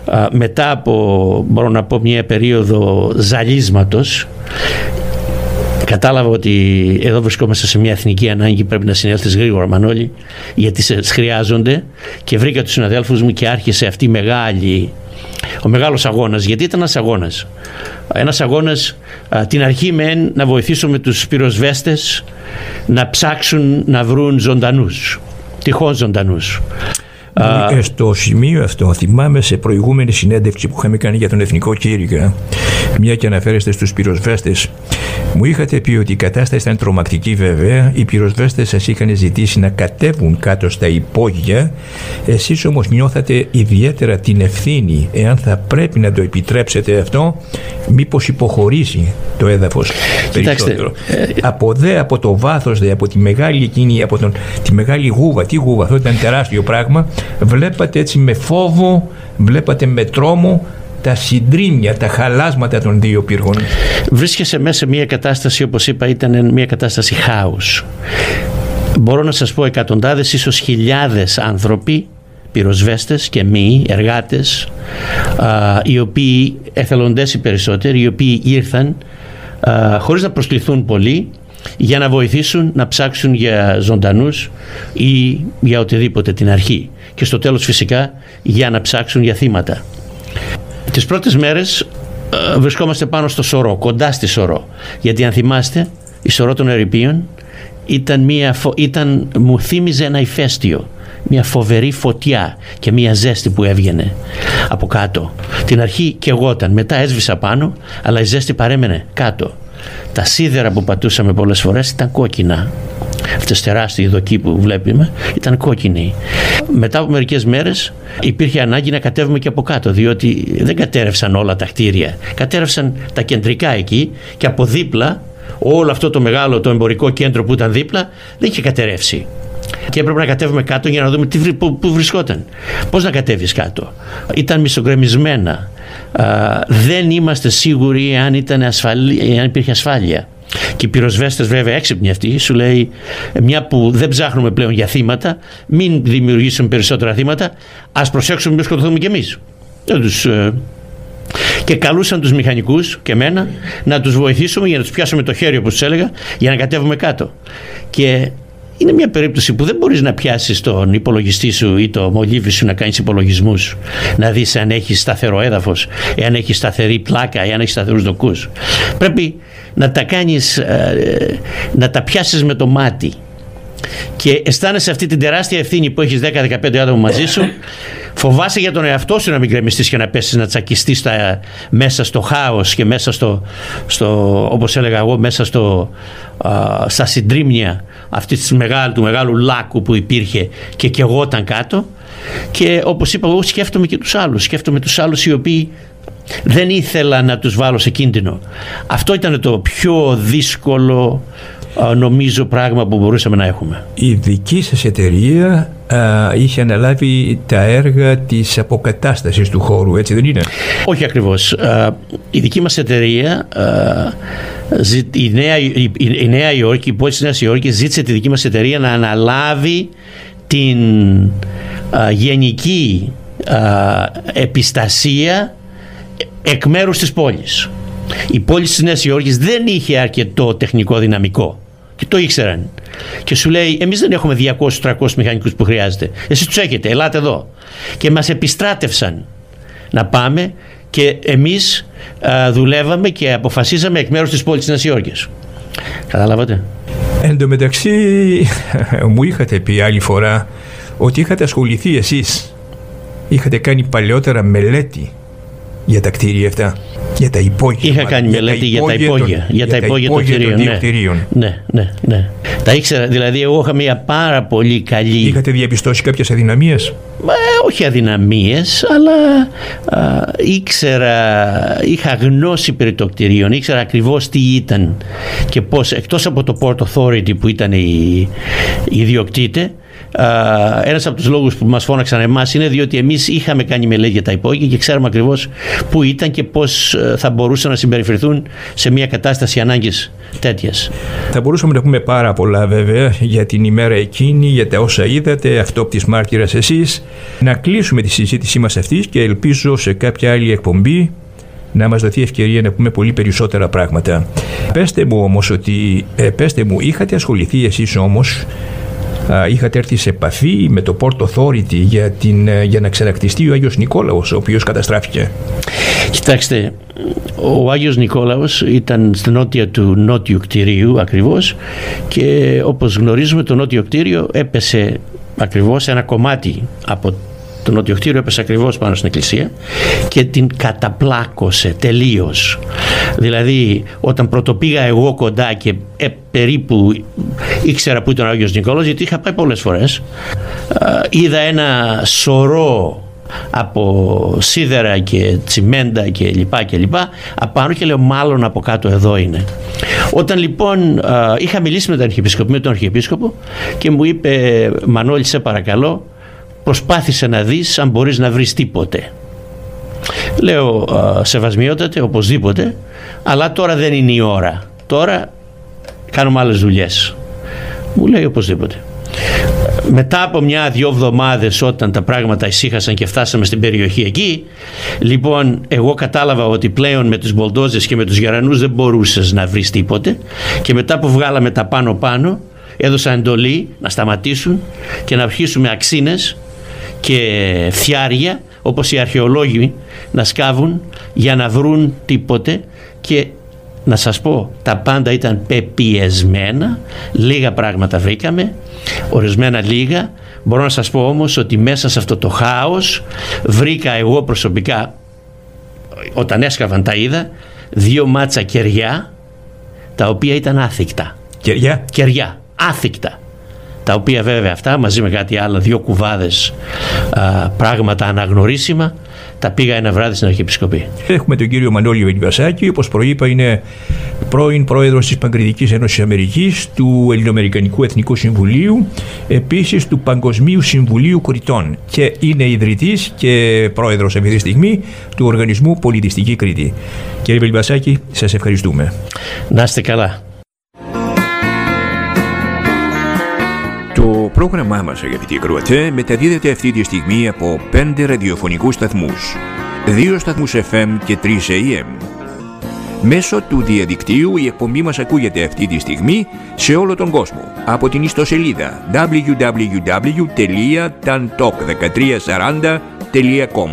μετά από, μπορώ να πω, μια περίοδο ζαλίσματος, κατάλαβα ότι εδώ βρισκόμαστε σε μια εθνική ανάγκη, πρέπει να συνέλθεις γρήγορα, Μανώλη, γιατί σε χρειάζονται, και βρήκα τους συναδέλφους μου και άρχισε αυτή ο μεγάλος αγώνας, γιατί ήταν ένας αγώνας την αρχή μεν να βοηθήσουμε τους πυροσβέστες να ψάξουν να βρουν ζωντανούς, τυχόν ζωντανούς. Στο σημείο αυτό θυμάμαι σε προηγούμενη συνέντευξη που είχαμε κάνει για τον Εθνικό Κήρυγα, μια και αναφέρεστε στους πυροσβέστες, μου είχατε πει ότι η κατάσταση ήταν τρομακτική βέβαια, οι πυροσβέστες σας είχαν ζητήσει να κατέβουν κάτω στα υπόγεια, εσείς όμως νιώθατε ιδιαίτερα την ευθύνη, εάν θα πρέπει να το επιτρέψετε αυτό, μήπως υποχωρήσει το έδαφος περισσότερο. Από το βάθος, από τη μεγάλη εκείνη, τη μεγάλη γούβα, τι γούβα, αυτό ήταν τεράστιο πράγμα, βλέπατε έτσι με φόβο, βλέπατε με τρόμο τα συντρίμμια, τα χαλάσματα των δύο πύργων. Βρίσκεσαι μέσα σε μια κατάσταση, όπως είπα, ήταν μια κατάσταση χάους. Μπορώ να σας πω εκατοντάδες, ίσως χιλιάδες άνθρωποι, πυροσβέστες και μη, εργάτες, οι οποίοι, εθελοντές οι περισσότεροι, οι οποίοι ήρθαν χωρίς να προσκληθούν πολύ, για να βοηθήσουν να ψάξουν για ζωντανούς ή για οτιδήποτε την αρχή, και στο τέλος φυσικά για να ψάξουν για θύματα. Τις πρώτες μέρες βρισκόμαστε πάνω στο Σωρό, κοντά στη Σωρό, γιατί αν θυμάστε η Σωρό των Ερειπίων μου θύμιζε ένα ηφαίστειο, μια φοβερή φωτιά και μια ζέστη που έβγαινε από κάτω. Την αρχή καιγόταν, μετά έσβησα πάνω, αλλά η ζέστη παρέμενε κάτω. Τα σίδερα που πατούσαμε πολλές φορές ήταν κόκκινα. Αυτές τεράστιοι δοκοί που βλέπουμε ήταν κόκκινοι. Μετά από μερικές μέρες υπήρχε ανάγκη να κατέβουμε και από κάτω, διότι δεν κατέρευσαν όλα τα κτίρια. Κατέρευσαν τα κεντρικά εκεί, και από δίπλα όλο αυτό το μεγάλο το εμπορικό κέντρο που ήταν δίπλα δεν είχε κατερεύσει. Και έπρεπε να κατέβουμε κάτω για να δούμε πού βρισκόταν. Πώς να κατέβεις κάτω. Ήταν μισογκρεμισμένα. Δεν είμαστε σίγουροι αν υπήρχε ασφάλεια. Και οι πυροσβέστες βέβαια έξυπνοι αυτοί, σου λέει, μια που δεν ψάχνουμε πλέον για θύματα, μην δημιουργήσουμε περισσότερα θύματα, ας προσέξουμε μήπως σκοτωθούμε κι εμείς. Και καλούσαν τους μηχανικούς και εμένα να τους βοηθήσουμε για να τους πιάσουμε το χέρι, όπως τους έλεγα, για να κατέβουμε κάτω. Και είναι μια περίπτωση που δεν μπορείς να πιάσεις τον υπολογιστή σου ή το μολύβι σου να κάνεις υπολογισμούς, να δεις αν έχει σταθερό έδαφος, εάν έχει σταθερή πλάκα, εάν έχει σταθερούς δοκούς. Πρέπει να τα κάνεις, να τα πιάσεις με το μάτι, και αισθάνεσαι αυτή την τεράστια ευθύνη που έχεις 10-15 άτομα μαζί σου. Φοβάσαι για τον εαυτό σου να μην γκρεμιστείς και να πέσεις, να τσακιστείς μέσα στο χάος και μέσα όπως έλεγα εγώ, μέσα στα συντρίμμια του μεγάλου λάκκου που υπήρχε και καιγόταν κάτω. Και όπως είπα εγώ, σκέφτομαι τους άλλους οι οποίοι δεν ήθελα να τους βάλω σε κίνδυνο. Αυτό ήταν το πιο δύσκολο, νομίζω, πράγμα που μπορούσαμε να έχουμε. Η δική σας εταιρεία είχε αναλάβει τα έργα της αποκατάστασης του χώρου, έτσι δεν είναι? Όχι ακριβώς. Η δική μας εταιρεία, η Νέα Υόρκη, η πόλη της Νέας Υόρκης ζήτησε τη δική μας εταιρεία να αναλάβει την γενική επιστασία εκ μέρους της πόλης. Η πόλη της Νέας Υόρκης δεν είχε αρκετό τεχνικό δυναμικό και το ήξεραν, και σου λέει, εμείς δεν έχουμε 200-300 μηχανικούς που χρειάζεται, εσείς τους έχετε, ελάτε εδώ. Και μας επιστράτευσαν να πάμε, και εμείς δουλεύαμε και αποφασίζαμε εκ μέρους της πόλης της Νέας Υόρκης. Καταλάβατε? Εν τω μεταξύ μου είχατε πει άλλη φορά ότι είχατε ασχοληθεί εσείς, είχατε κάνει παλαιότερα μελέτη για τα κτίρια αυτά, για τα υπόγεια. Είχα κάνει μελέτη για τα υπόγεια των κτιρίων. Ναι. Τα ήξερα, δηλαδή εγώ είχα μια πάρα πολύ καλή... Είχατε διαπιστώσει κάποιες αδυναμίες? Όχι αδυναμίες, αλλά είχα γνώση περί των κτιρίων, ήξερα ακριβώς τι ήταν και πώς, εκτός από το Port Authority που ήταν η ιδιοκτήτη, Ένας από τους λόγους που μας φώναξαν εμάς είναι διότι εμείς είχαμε κάνει μελέτη για τα υπόγεια και ξέρουμε ακριβώς πού ήταν και πώς θα μπορούσαν να συμπεριφερθούν σε μια κατάσταση ανάγκης τέτοιας. Θα μπορούσαμε να πούμε πάρα πολλά βέβαια για την ημέρα εκείνη, για τα όσα είδατε, αυτόπτης μάρτυρας εσείς. Να κλείσουμε τη συζήτησή μας αυτή και ελπίζω σε κάποια άλλη εκπομπή να μας δοθεί ευκαιρία να πούμε πολύ περισσότερα πράγματα. Πέστε μου όμως είχατε ασχοληθεί εσείς όμως, είχατε έρθει σε επαφή με το Port Authority για να ξανακτιστεί ο Άγιος Νικόλαος, ο οποίος καταστράφηκε? Κοιτάξτε, ο Άγιος Νικόλαος ήταν στην νότια του νότιου κτηρίου ακριβώς και όπως γνωρίζουμε το νότιο κτίριο έπεσε ακριβώς, ένα κομμάτι από το νότιο κτίριο έπεσε ακριβώς πάνω στην εκκλησία και την καταπλάκωσε τελείως. Δηλαδή όταν πρωτοπήγα εγώ κοντά και περίπου ήξερα που ήταν ο Άγιος Νικόλαος, γιατί είχα πάει πολλές φορές, είδα ένα σωρό από σίδερα και τσιμέντα και λοιπά απάνω και λέω μάλλον από κάτω εδώ είναι. Όταν λοιπόν είχα μιλήσει με τον Αρχιεπίσκοπο και μου είπε, Μανώλη σε παρακαλώ, προσπάθησε να δεις αν μπορείς να βρεις τίποτε. Λέω, σεβασμιότατε, οπωσδήποτε, αλλά τώρα δεν είναι η ώρα. Τώρα κάνουμε άλλες δουλειές. Μου λέει οπωσδήποτε. Μετά από 1-2 εβδομάδες όταν τα πράγματα ησύχασαν και φτάσαμε στην περιοχή εκεί, λοιπόν εγώ κατάλαβα ότι πλέον με τους μπολντόζες και με τους γερανούς δεν μπορούσες να βρεις τίποτε και μετά που βγάλαμε τα πάνω έδωσα εντολή να σταματήσουν και να αρχίσουμε αξίνες και φτιάρια όπως οι αρχαιολόγοι να σκάβουν για να βρουν τίποτε και να σας πω, τα πάντα ήταν πεπιεσμένα, λίγα πράγματα βρήκαμε, ορισμένα λίγα. Μπορώ να σας πω όμως ότι μέσα σε αυτό το χάος βρήκα εγώ προσωπικά, όταν έσκαβαν τα είδα, 2 μάτσα κεριά τα οποία ήταν άθικτα. Κεριά, άθικτα. Τα οποία βέβαια αυτά μαζί με κάτι άλλο, 2 κουβάδες πράγματα αναγνωρίσιμα, τα πήγα ένα βράδυ στην Αρχιεπισκοπή. Έχουμε τον κύριο Μανώλη Βελιβασάκη, όπως προείπα είναι πρώην πρόεδρος της Παγκριτικής Ένωσης Αμερικής, του Ελληνοαμερικανικού Εθνικού Συμβουλίου, επίσης του Παγκοσμίου Συμβουλίου Κρητών και είναι ιδρυτής και πρόεδρος αυτή τη στιγμή του Οργανισμού Πολιτιστική Κρήτη. Κύριε Βελιβασάκη, σας ευχαριστούμε. Να είστε καλά. Το πρόγραμμά μας, αγαπητοί ακροατές, μεταδίδεται αυτή τη στιγμή από 5 ραδιοφωνικούς σταθμούς, 2 σταθμούς FM και 3 AM. Μέσω του διαδικτύου η εκπομπή μας ακούγεται αυτή τη στιγμή σε όλο τον κόσμο από την ιστοσελίδα www.tantalk1340.com.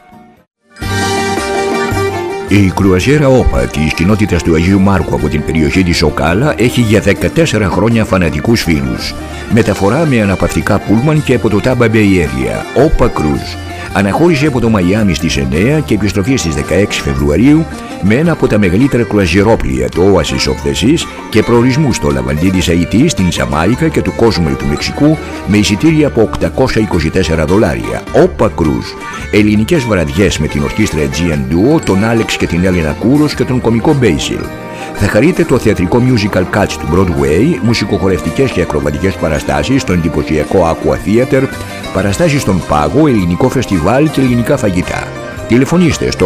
Η κρουαζιέρα ΟΠΑ της κοινότητας του Αγίου Μάρκου από την περιοχή της Σοκάλα έχει για 14 χρόνια φανατικούς φίλους. Μεταφορά με αναπαυτικά πούλμαν και από το Tampa Bay Area. ΟΠΑ Cruise. Αναχώρησε από το Μαϊάμι στις 9 και επιστροφή στις 16 Φεβρουαρίου με ένα από τα μεγαλύτερα κρουαζιερόπλια, το Oasis of the Seas, και προορισμούς στο Λαβαντί της Αϊτή, στην Τζαμάικα και του Κόσμου του Μεξικού με εισιτήρια από $824. ΟΠΑ Cruise. Ελληνικές βραδιές με την ορχήστρα Aegean Duo, τον Άλεξ και την Έλληνα Κούρος και τον κωμικό Basil. Θα χαρείτε το θεατρικό musical Catch του Broadway, μουσικοχορευτικές και ακροβατικές παραστάσεις στο εντυπωσιακό Aqua Theater, παραστάσεις στον Πάγο, ελληνικό φεστιβάλ και ελληνικά φαγητά. Τηλεφωνήστε στο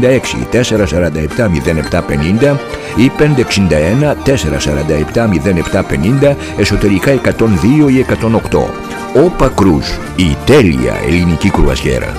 866-447-0750 ή 561-447-0750, εσωτερικά 102 ή 108. ΟΠΑ Cruise, η τέλεια ελληνική κρουαζιέρα.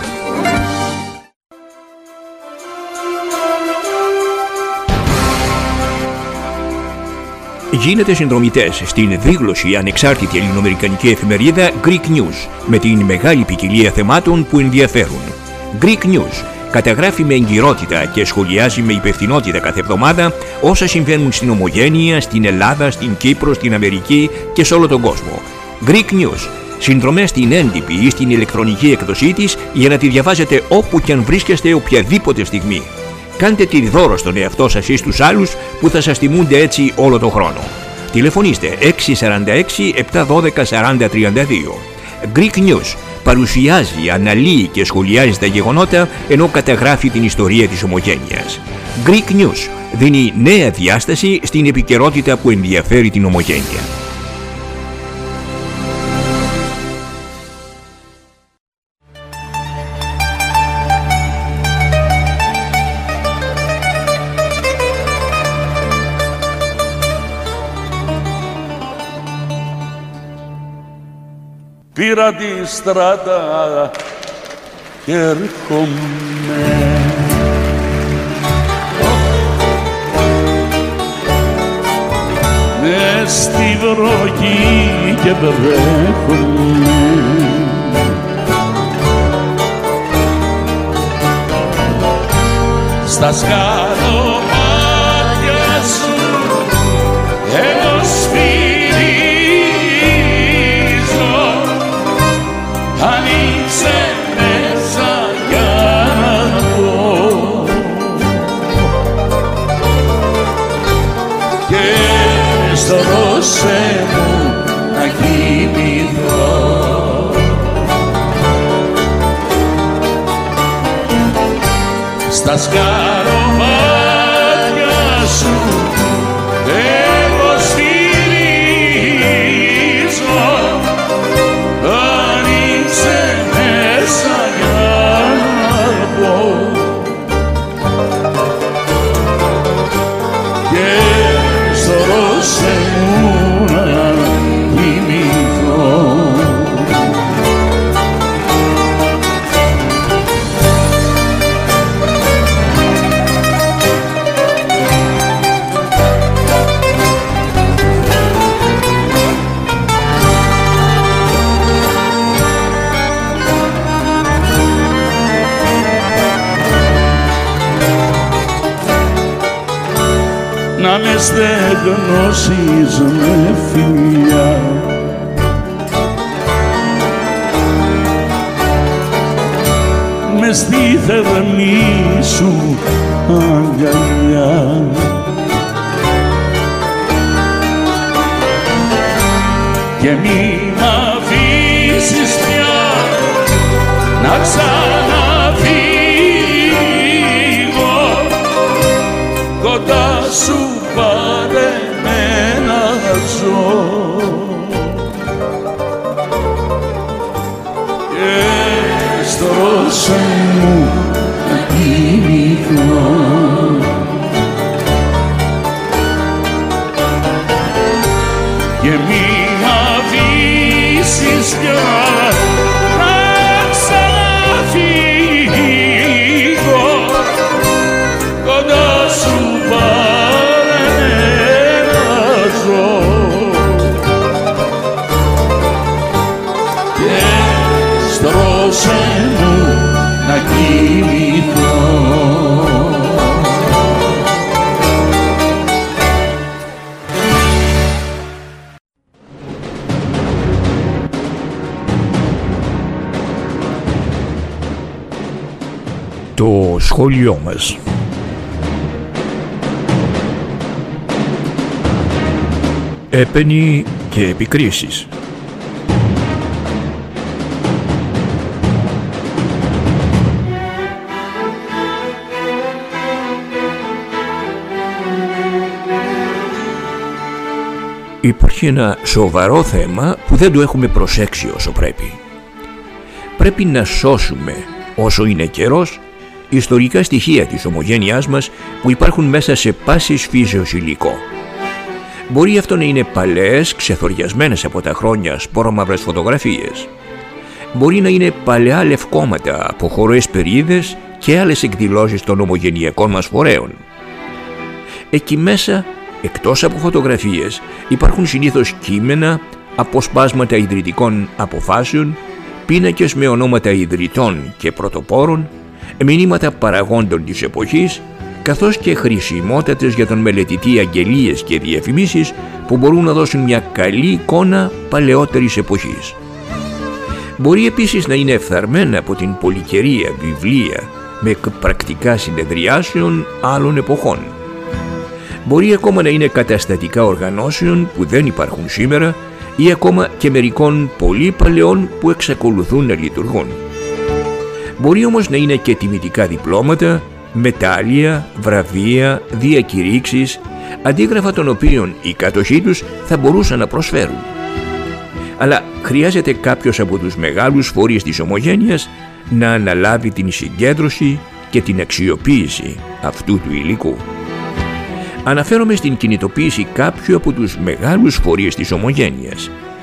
Γίνετε συνδρομητές στην δίγλωση ανεξάρτητη ελληνοαμερικανική εφημερίδα Greek News με την μεγάλη ποικιλία θεμάτων που ενδιαφέρουν. Greek News καταγράφει με εγκυρότητα και σχολιάζει με υπευθυνότητα κάθε εβδομάδα όσα συμβαίνουν στην Ομογένεια, στην Ελλάδα, στην Κύπρο, στην Αμερική και σε όλο τον κόσμο. Greek News. Συνδρομές στην έντυπη ή στην ηλεκτρονική έκδοσή της για να τη διαβάζετε όπου και αν βρίσκεστε οποιαδήποτε στιγμή. Κάντε τη δώρο στον εαυτό σας ή στους άλλους που θα σας τιμούνται έτσι όλο τον χρόνο. Τηλεφωνήστε 646-712-4032. Greek News παρουσιάζει, αναλύει και σχολιάζει τα γεγονότα ενώ καταγράφει την ιστορία της Ομογένειας. Greek News δίνει νέα διάσταση στην επικαιρότητα που ενδιαφέρει την Ομογένεια. πήρα τη στράτα και έρχομαι. Μες στη βροχή και βρέχομαι. Στα σκαλοπάτια σου εγώ σφυρίζω, ανοίξε μέσα για να πω και στρώσε μου να κοιμηθώ. Στα σκαλοπάτια σου εγώ σφυρίζω, ανοίξε μέσα για να πω και στρώσε μου να κοιμηθώ. Να με στεγνώσεις με φιλιά, μες στη θερμή σου αγκαλιά, και μη μ' αφήσεις πια να ξαναφύγω, κοντά σου πάρε με να ζω και στρώσε μου να κοιμηθώ και μη μ' αφήσεις πια να ξαναφύγω, κοντά σου πάρε να ζω και στρώσε μου να κοιμηθώ. Το σχόλιο μας. Έπαινοι και επικρίσεις. Υπάρχει ένα σοβαρό θέμα που δεν το έχουμε προσέξει όσο πρέπει. Πρέπει να σώσουμε, όσο είναι καιρός, ιστορικά στοιχεία της ομογένειάς μας που υπάρχουν μέσα σε πάσης φύσεως υλικό. Μπορεί αυτό να είναι παλαιές, ξεθοριασμένες από τα χρόνια σπόρομαυρες φωτογραφίες. Μπορεί να είναι παλαιά λευκόματα από χορές περίδες και άλλες εκδηλώσεις των ομογενειακών μας φορέων. Εκεί μέσα, εκτός από φωτογραφίες, υπάρχουν συνήθως κείμενα, αποσπάσματα ιδρυτικών αποφάσεων, πίνακες με ονόματα ιδρυτών και πρωτοπόρων, μηνύματα παραγόντων της εποχής, καθώς και χρησιμότατες για τον μελετητή αγγελίες και διαφημίσεις που μπορούν να δώσουν μια καλή εικόνα παλαιότερης εποχής. Μπορεί επίσης να είναι εφθαρμένα από την πολυκαιρία βιβλία με πρακτικά συνεδριάσεων άλλων εποχών. Μπορεί ακόμα να είναι καταστατικά οργανώσεων που δεν υπάρχουν σήμερα ή ακόμα και μερικών πολύ παλαιών που εξακολουθούν να λειτουργούν. Μπορεί όμως να είναι και τιμητικά διπλώματα, μετάλλια, βραβεία, διακηρύξεις, αντίγραφα των οποίων οι κάτοχοί τους θα μπορούσαν να προσφέρουν. Αλλά χρειάζεται κάποιος από τους μεγάλους φορείς της ομογένειας να αναλάβει την συγκέντρωση και την αξιοποίηση αυτού του υλικού. Αναφέρομαι στην κινητοποίηση κάποιου από τους μεγάλους φορείς της ομογένειας,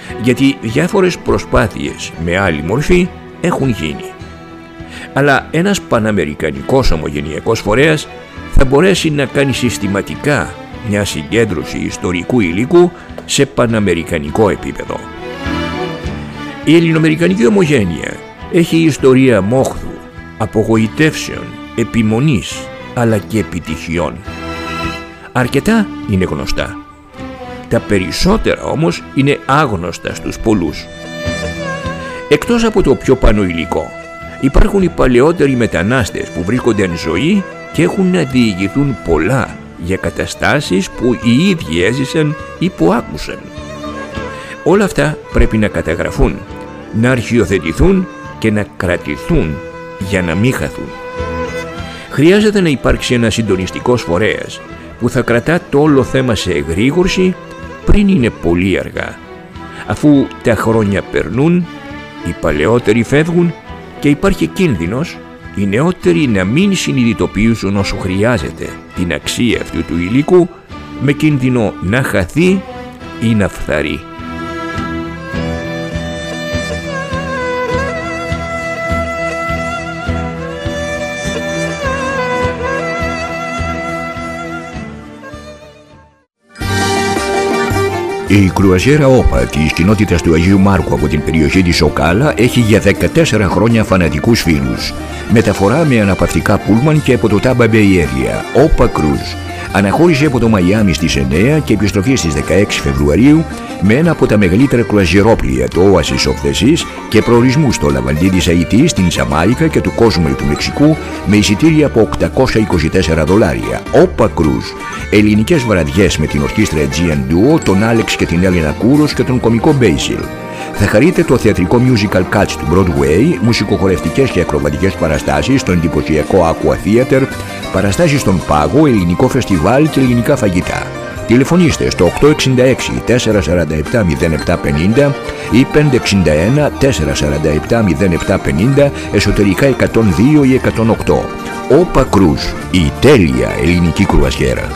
γιατί διάφορες προσπάθειες με άλλη μορφή έχουν γίνει. Αλλά ένας παναμερικανικός ομογενειακός φορέας θα μπορέσει να κάνει συστηματικά μια συγκέντρωση ιστορικού υλικού σε παναμερικανικό επίπεδο. Η ελληνοαμερικανική ομογένεια έχει ιστορία μόχθου, απογοητεύσεων, επιμονής αλλά και επιτυχιών. Αρκετά είναι γνωστά. Τα περισσότερα όμως είναι άγνωστα στους πολλούς. Εκτός από το πιο πάνω υλικό, υπάρχουν οι παλαιότεροι μετανάστες που βρίσκονται εν ζωή και έχουν να διηγηθούν πολλά για καταστάσεις που οι ίδιοι έζησαν ή που άκουσαν. Όλα αυτά πρέπει να καταγραφούν, να αρχιοθετηθούν και να κρατηθούν για να μην χαθούν. Χρειάζεται να υπάρξει ένας συντονιστικός φορέας που θα κρατά το όλο θέμα σε εγρήγορση πριν είναι πολύ αργά, αφού τα χρόνια περνούν, οι παλαιότεροι φεύγουν και υπάρχει κίνδυνος οι νεότεροι να μην συνειδητοποιήσουν όσο χρειάζεται την αξία αυτού του υλικού, με κίνδυνο να χαθεί ή να φθαρεί. Η κρουαζιέρα ΟΠΑ της κοινότητας του Αγίου Μάρκου από την περιοχή της Σοκάλα έχει για 14 χρόνια φανατικούς φίλους. Μεταφορά με αναπαυτικά πούλμαν και από το Tampa Bay Area, ΟΠΑ Cruise. Αναχώρησε από το Μαϊάμι στις 9 και επιστροφή στις 16 Φεβρουαρίου με ένα από τα μεγαλύτερα κρουαζιερόπλοια, το Oasis of the Seas, και προορισμού στο Λαβαντί της Αϊτή, στην Τζαμάικα και του Κόσμου του Μεξικού με εισιτήρια από $824. ΟΠΑ Cruise. Ελληνικές βραδιές με την ορχήστρα Aegean Duo, τον Άλεξ και την Έλληνα Κούρος και τον κωμικό Basil. Θα χαρείτε το θεατρικό musical Cats του Broadway, μουσικοχορευτικές και ακροβατικές παραστάσεις στο εντυπωσιακό Aqua Theater, παραστάσεις στον Πάγο, ελληνικό φεστιβάλ και ελληνικά φαγητά. Τηλεφωνήστε στο 866-447-0750 ή 561-447-0750, εσωτερικά 102 ή 108. ΟΠΑ Cruise, η τέλεια ελληνική κρουαζιέρα.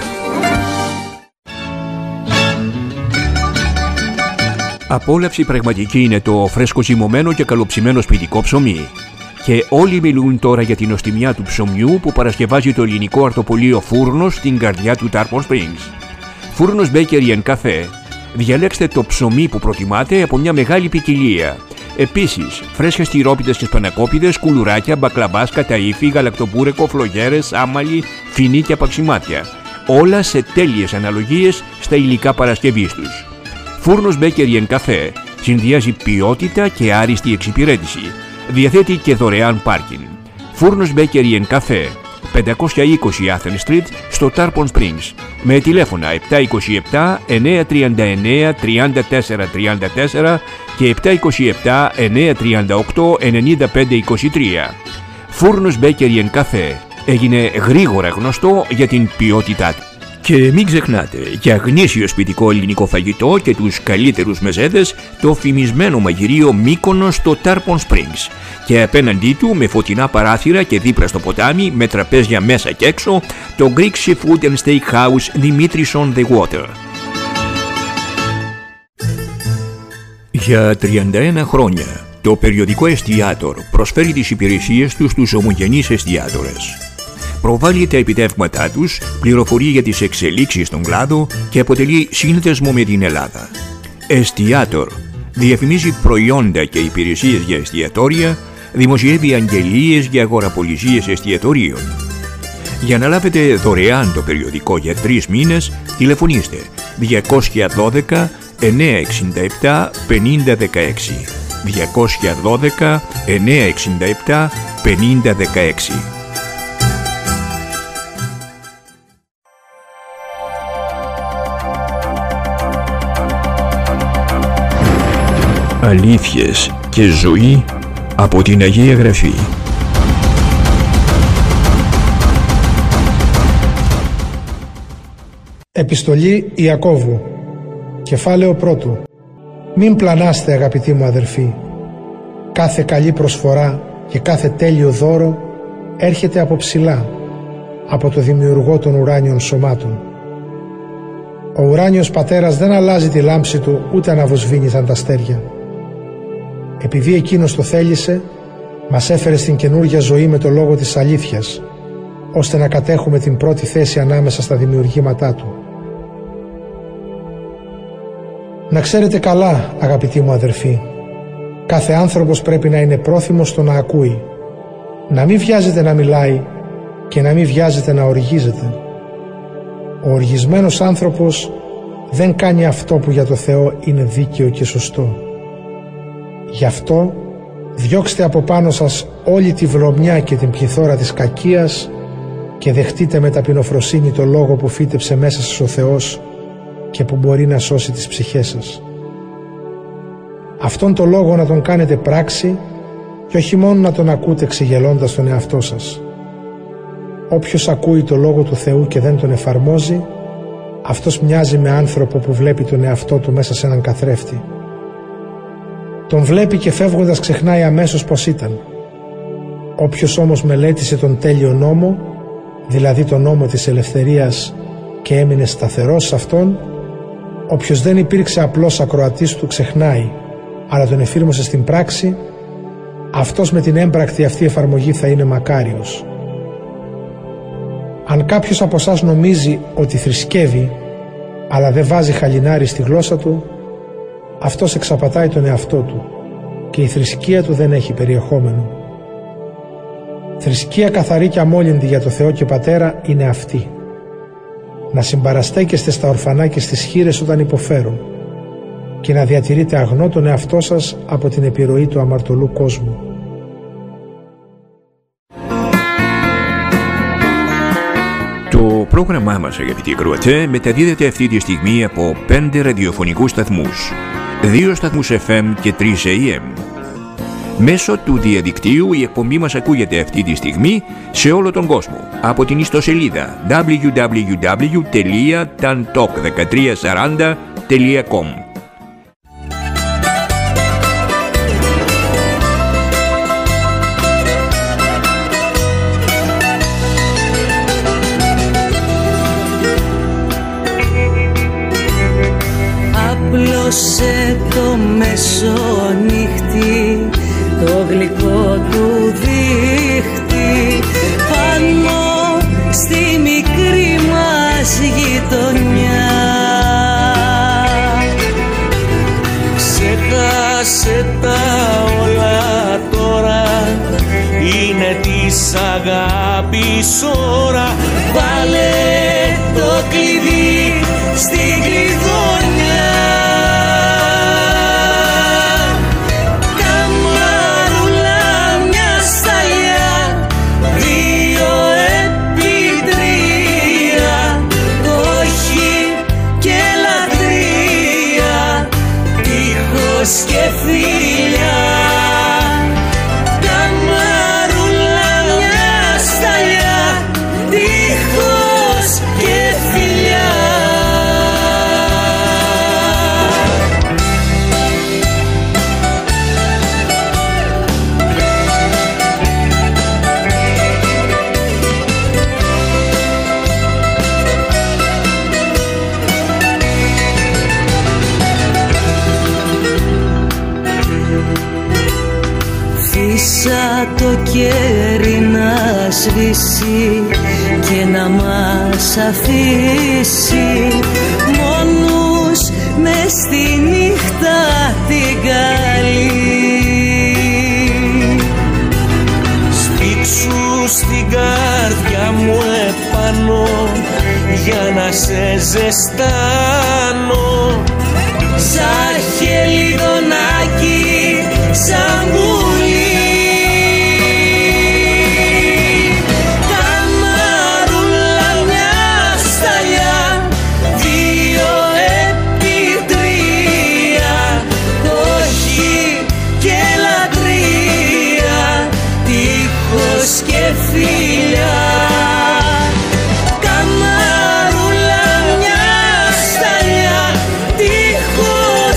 Απόλαυση πραγματική είναι το φρέσκο ζυμωμένο και καλοψημένο σπιτικό ψωμί. Και όλοι μιλούν τώρα για την νοστιμιά του ψωμιού που παρασκευάζει το ελληνικό αρτοπολείο Φούρνος στην καρδιά του Tarpon Springs. Φούρνος Bakery & Café. Διαλέξτε το ψωμί που προτιμάτε από μια μεγάλη ποικιλία. Επίσης, φρέσκες τυρόπιτες και σπανακόπιδες, κουλουράκια, μπακλαμπάς, καταΐφι, γαλακτοπούρεκο, φλογέρες, άμαλι, φινί και απαξιμάτια. Όλα σε τέλειες αναλογίες στα υλικά παρασκευής τους. Φούρνος Bakery & Café συνδυάζει ποιότητα και άριστη εξυπηρέτηση. Διαθέτει και δωρεάν πάρκινγκ. Φούρνος Bakery & Café, 520 Athens Street στο Tarpon Springs, με τηλέφωνα 727-939-3434 και 727-938-9523. Φούρνος Bakery & Café έγινε γρήγορα γνωστό για την ποιότητά του. Και μην ξεχνάτε, για γνήσιο σπιτικό ελληνικό φαγητό και τους καλύτερους μεζέδες, το φημισμένο μαγειρίο Μύκονος στο Tarpon Springs. Και απέναντί του, με φωτεινά παράθυρα και δίπλα στο ποτάμι, με τραπέζια μέσα και έξω, το Greek Seafood and Steakhouse Dimitris on the Water. Για 31 χρόνια, το περιοδικό Εστιάτορ προσφέρει τις υπηρεσίες του στους ομογενείς εστιάτορες. Προβάλλει τα επιτεύγματά τους, πληροφορεί για τις εξελίξεις στον κλάδο και αποτελεί σύνδεσμο με την Ελλάδα. Εστιάτορ διαφημίζει προϊόντα και υπηρεσίες για εστιατόρια, δημοσιεύει αγγελίες για αγοραπολισίες εστιατορίων. Για να λάβετε δωρεάν το περιοδικό για 3 μήνες, τηλεφωνήστε 212 967 5016. 212 967 5016. Αλήθειες και ζωή από την Αγία Γραφή. Επιστολή Ιακώβου, κεφάλαιο 1. Μην πλανάστε, αγαπητοί μου αδερφοί. Κάθε καλή προσφορά και κάθε τέλειο δώρο έρχεται από ψηλά, από το Δημιουργό των ουράνιων σωμάτων. Ο ουράνιος πατέρας δεν αλλάζει τη λάμψη του, ούτε αναβοσβήνει σαν τα αστέρια. Επειδή εκείνος το θέλησε, μας έφερε στην καινούργια ζωή με το λόγο της αλήθειας, ώστε να κατέχουμε την πρώτη θέση ανάμεσα στα δημιουργήματά του. Να ξέρετε καλά, αγαπητοί μου αδερφοί, κάθε άνθρωπος πρέπει να είναι πρόθυμος στο να ακούει, να μην βιάζεται να μιλάει και να μην βιάζεται να οργίζεται. Ο οργισμένος άνθρωπος δεν κάνει αυτό που για το Θεό είναι δίκαιο και σωστό. Γι' αυτό διώξτε από πάνω σας όλη τη βρωμιά και την πληθώρα της κακίας και δεχτείτε με ταπεινοφροσύνη το λόγο που φύτεψε μέσα σας ο Θεός και που μπορεί να σώσει τις ψυχές σας. Αυτόν τον λόγο να τον κάνετε πράξη και όχι μόνο να τον ακούτε ξεγελώντας τον εαυτό σας. Όποιος ακούει το λόγο του Θεού και δεν τον εφαρμόζει, αυτός μοιάζει με άνθρωπο που βλέπει τον εαυτό του μέσα σε έναν καθρέφτη. Τον βλέπει και φεύγοντας ξεχνάει αμέσως πως ήταν. Όποιος όμως μελέτησε τον τέλειο νόμο, δηλαδή τον νόμο της ελευθερίας, και έμεινε σταθερός σε αυτόν, όποιος δεν υπήρξε απλός ακροατής του ξεχνάει, αλλά τον εφήρμοσε στην πράξη, αυτός με την έμπρακτη αυτή εφαρμογή θα είναι μακάριος. Αν κάποιος από εσάς νομίζει ότι θρησκεύει, αλλά δεν βάζει χαλινάρι στη γλώσσα του, αυτός εξαπατάει τον εαυτό του και η θρησκεία του δεν έχει περιεχόμενο. Θρησκεία καθαρή και αμόλυντη για το Θεό και Πατέρα είναι αυτή: να συμπαραστέκεστε στα ορφανά και στις χήρες όταν υποφέρουν και να διατηρείτε αγνό τον εαυτό σας από την επιρροή του αμαρτωλού κόσμου. Το πρόγραμμά μας, αγαπητοί ακροατές, μεταδίδεται αυτή τη στιγμή από 5 ραδιοφωνικούς σταθμούς, 2 σταθμούς FM και 3 AM. Μέσω του διαδικτύου η εκπομπή μας ακούγεται αυτή τη στιγμή σε όλο τον κόσμο από την ιστοσελίδα www.tantalk1340.com. Απλώσε το μεσονύχτη το γλυκό του δίχτυ πάνω στη μικρή μας γειτονιά. Ξέχασε τα όλα τώρα, είναι της αγάπης ώρα. Βάλε το κλειδί στη κλειδονιά. Και φίλια, καμαρούλα μια σταλιά, τείχος και φιλιά. Φύσα το κέρι να σβήσει και να μας αφήσει μόνους μες στη νύχτα την καλή. Σπίξου στην καρδιά μου επάνω για να σε ζεστάνω, σαν χελιδονάκι, σαν πουλί. Καμαρούλα μια σταλιά, 2 επί 3, όχι και λατρεία, τείχος και φιλιά. Καμαρούλα μια σταλιά, τείχος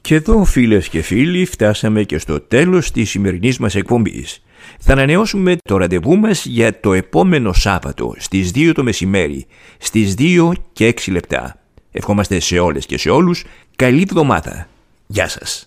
Και εδώ, φίλες και φίλοι, φτάσαμε και στο τέλος της σημερινής μας εκπομπής. Θα ανανεώσουμε το ραντεβού μας για το επόμενο Σάββατο στις 2 το μεσημέρι, στις 2 και 6 λεπτά. Ευχόμαστε σε όλες και σε όλους καλή εβδομάδα. Γεια σας.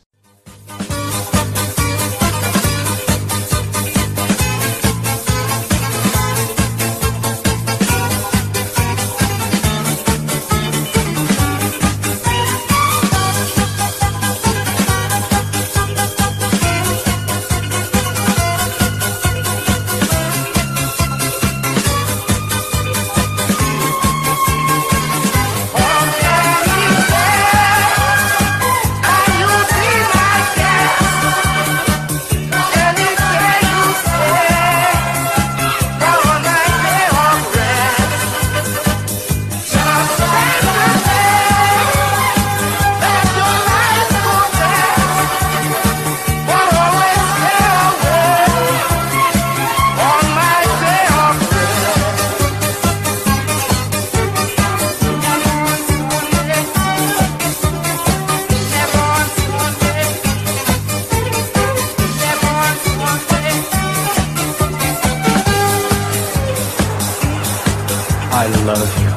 I love you.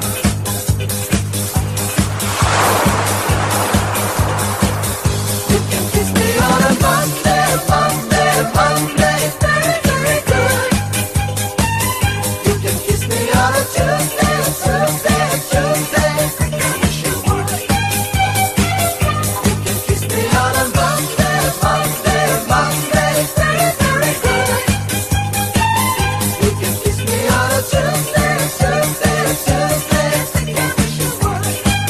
You can kiss me on a Monday, Monday, Monday, very, very good. You can kiss me on a Tuesday, Tuesday, Tuesday, I wish you would. You can kiss me on a Monday, Monday, Monday, very, very good. You can kiss me on a Tuesday, Tuesday, Tuesday, I wish you would.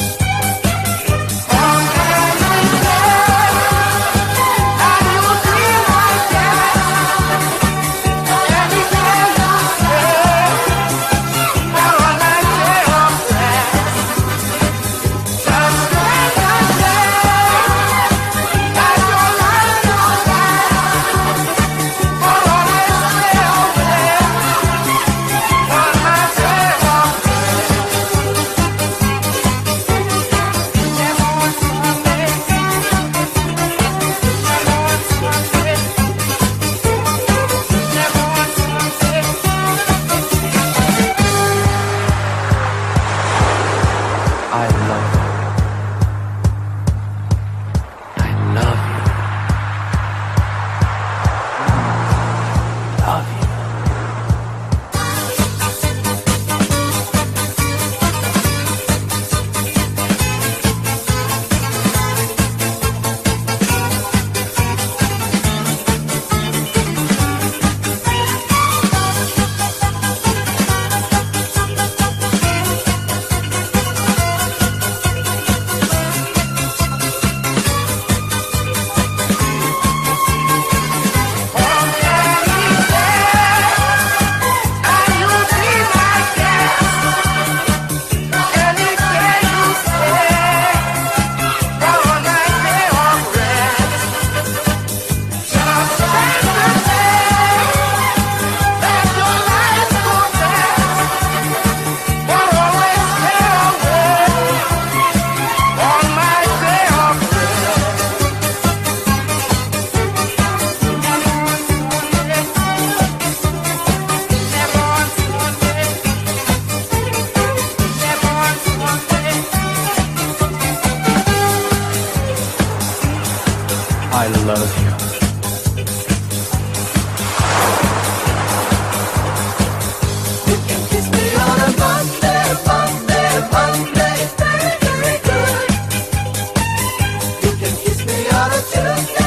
I love you. You can kiss me on a Monday, Monday, Monday, very, very good. You can kiss me on a Tuesday.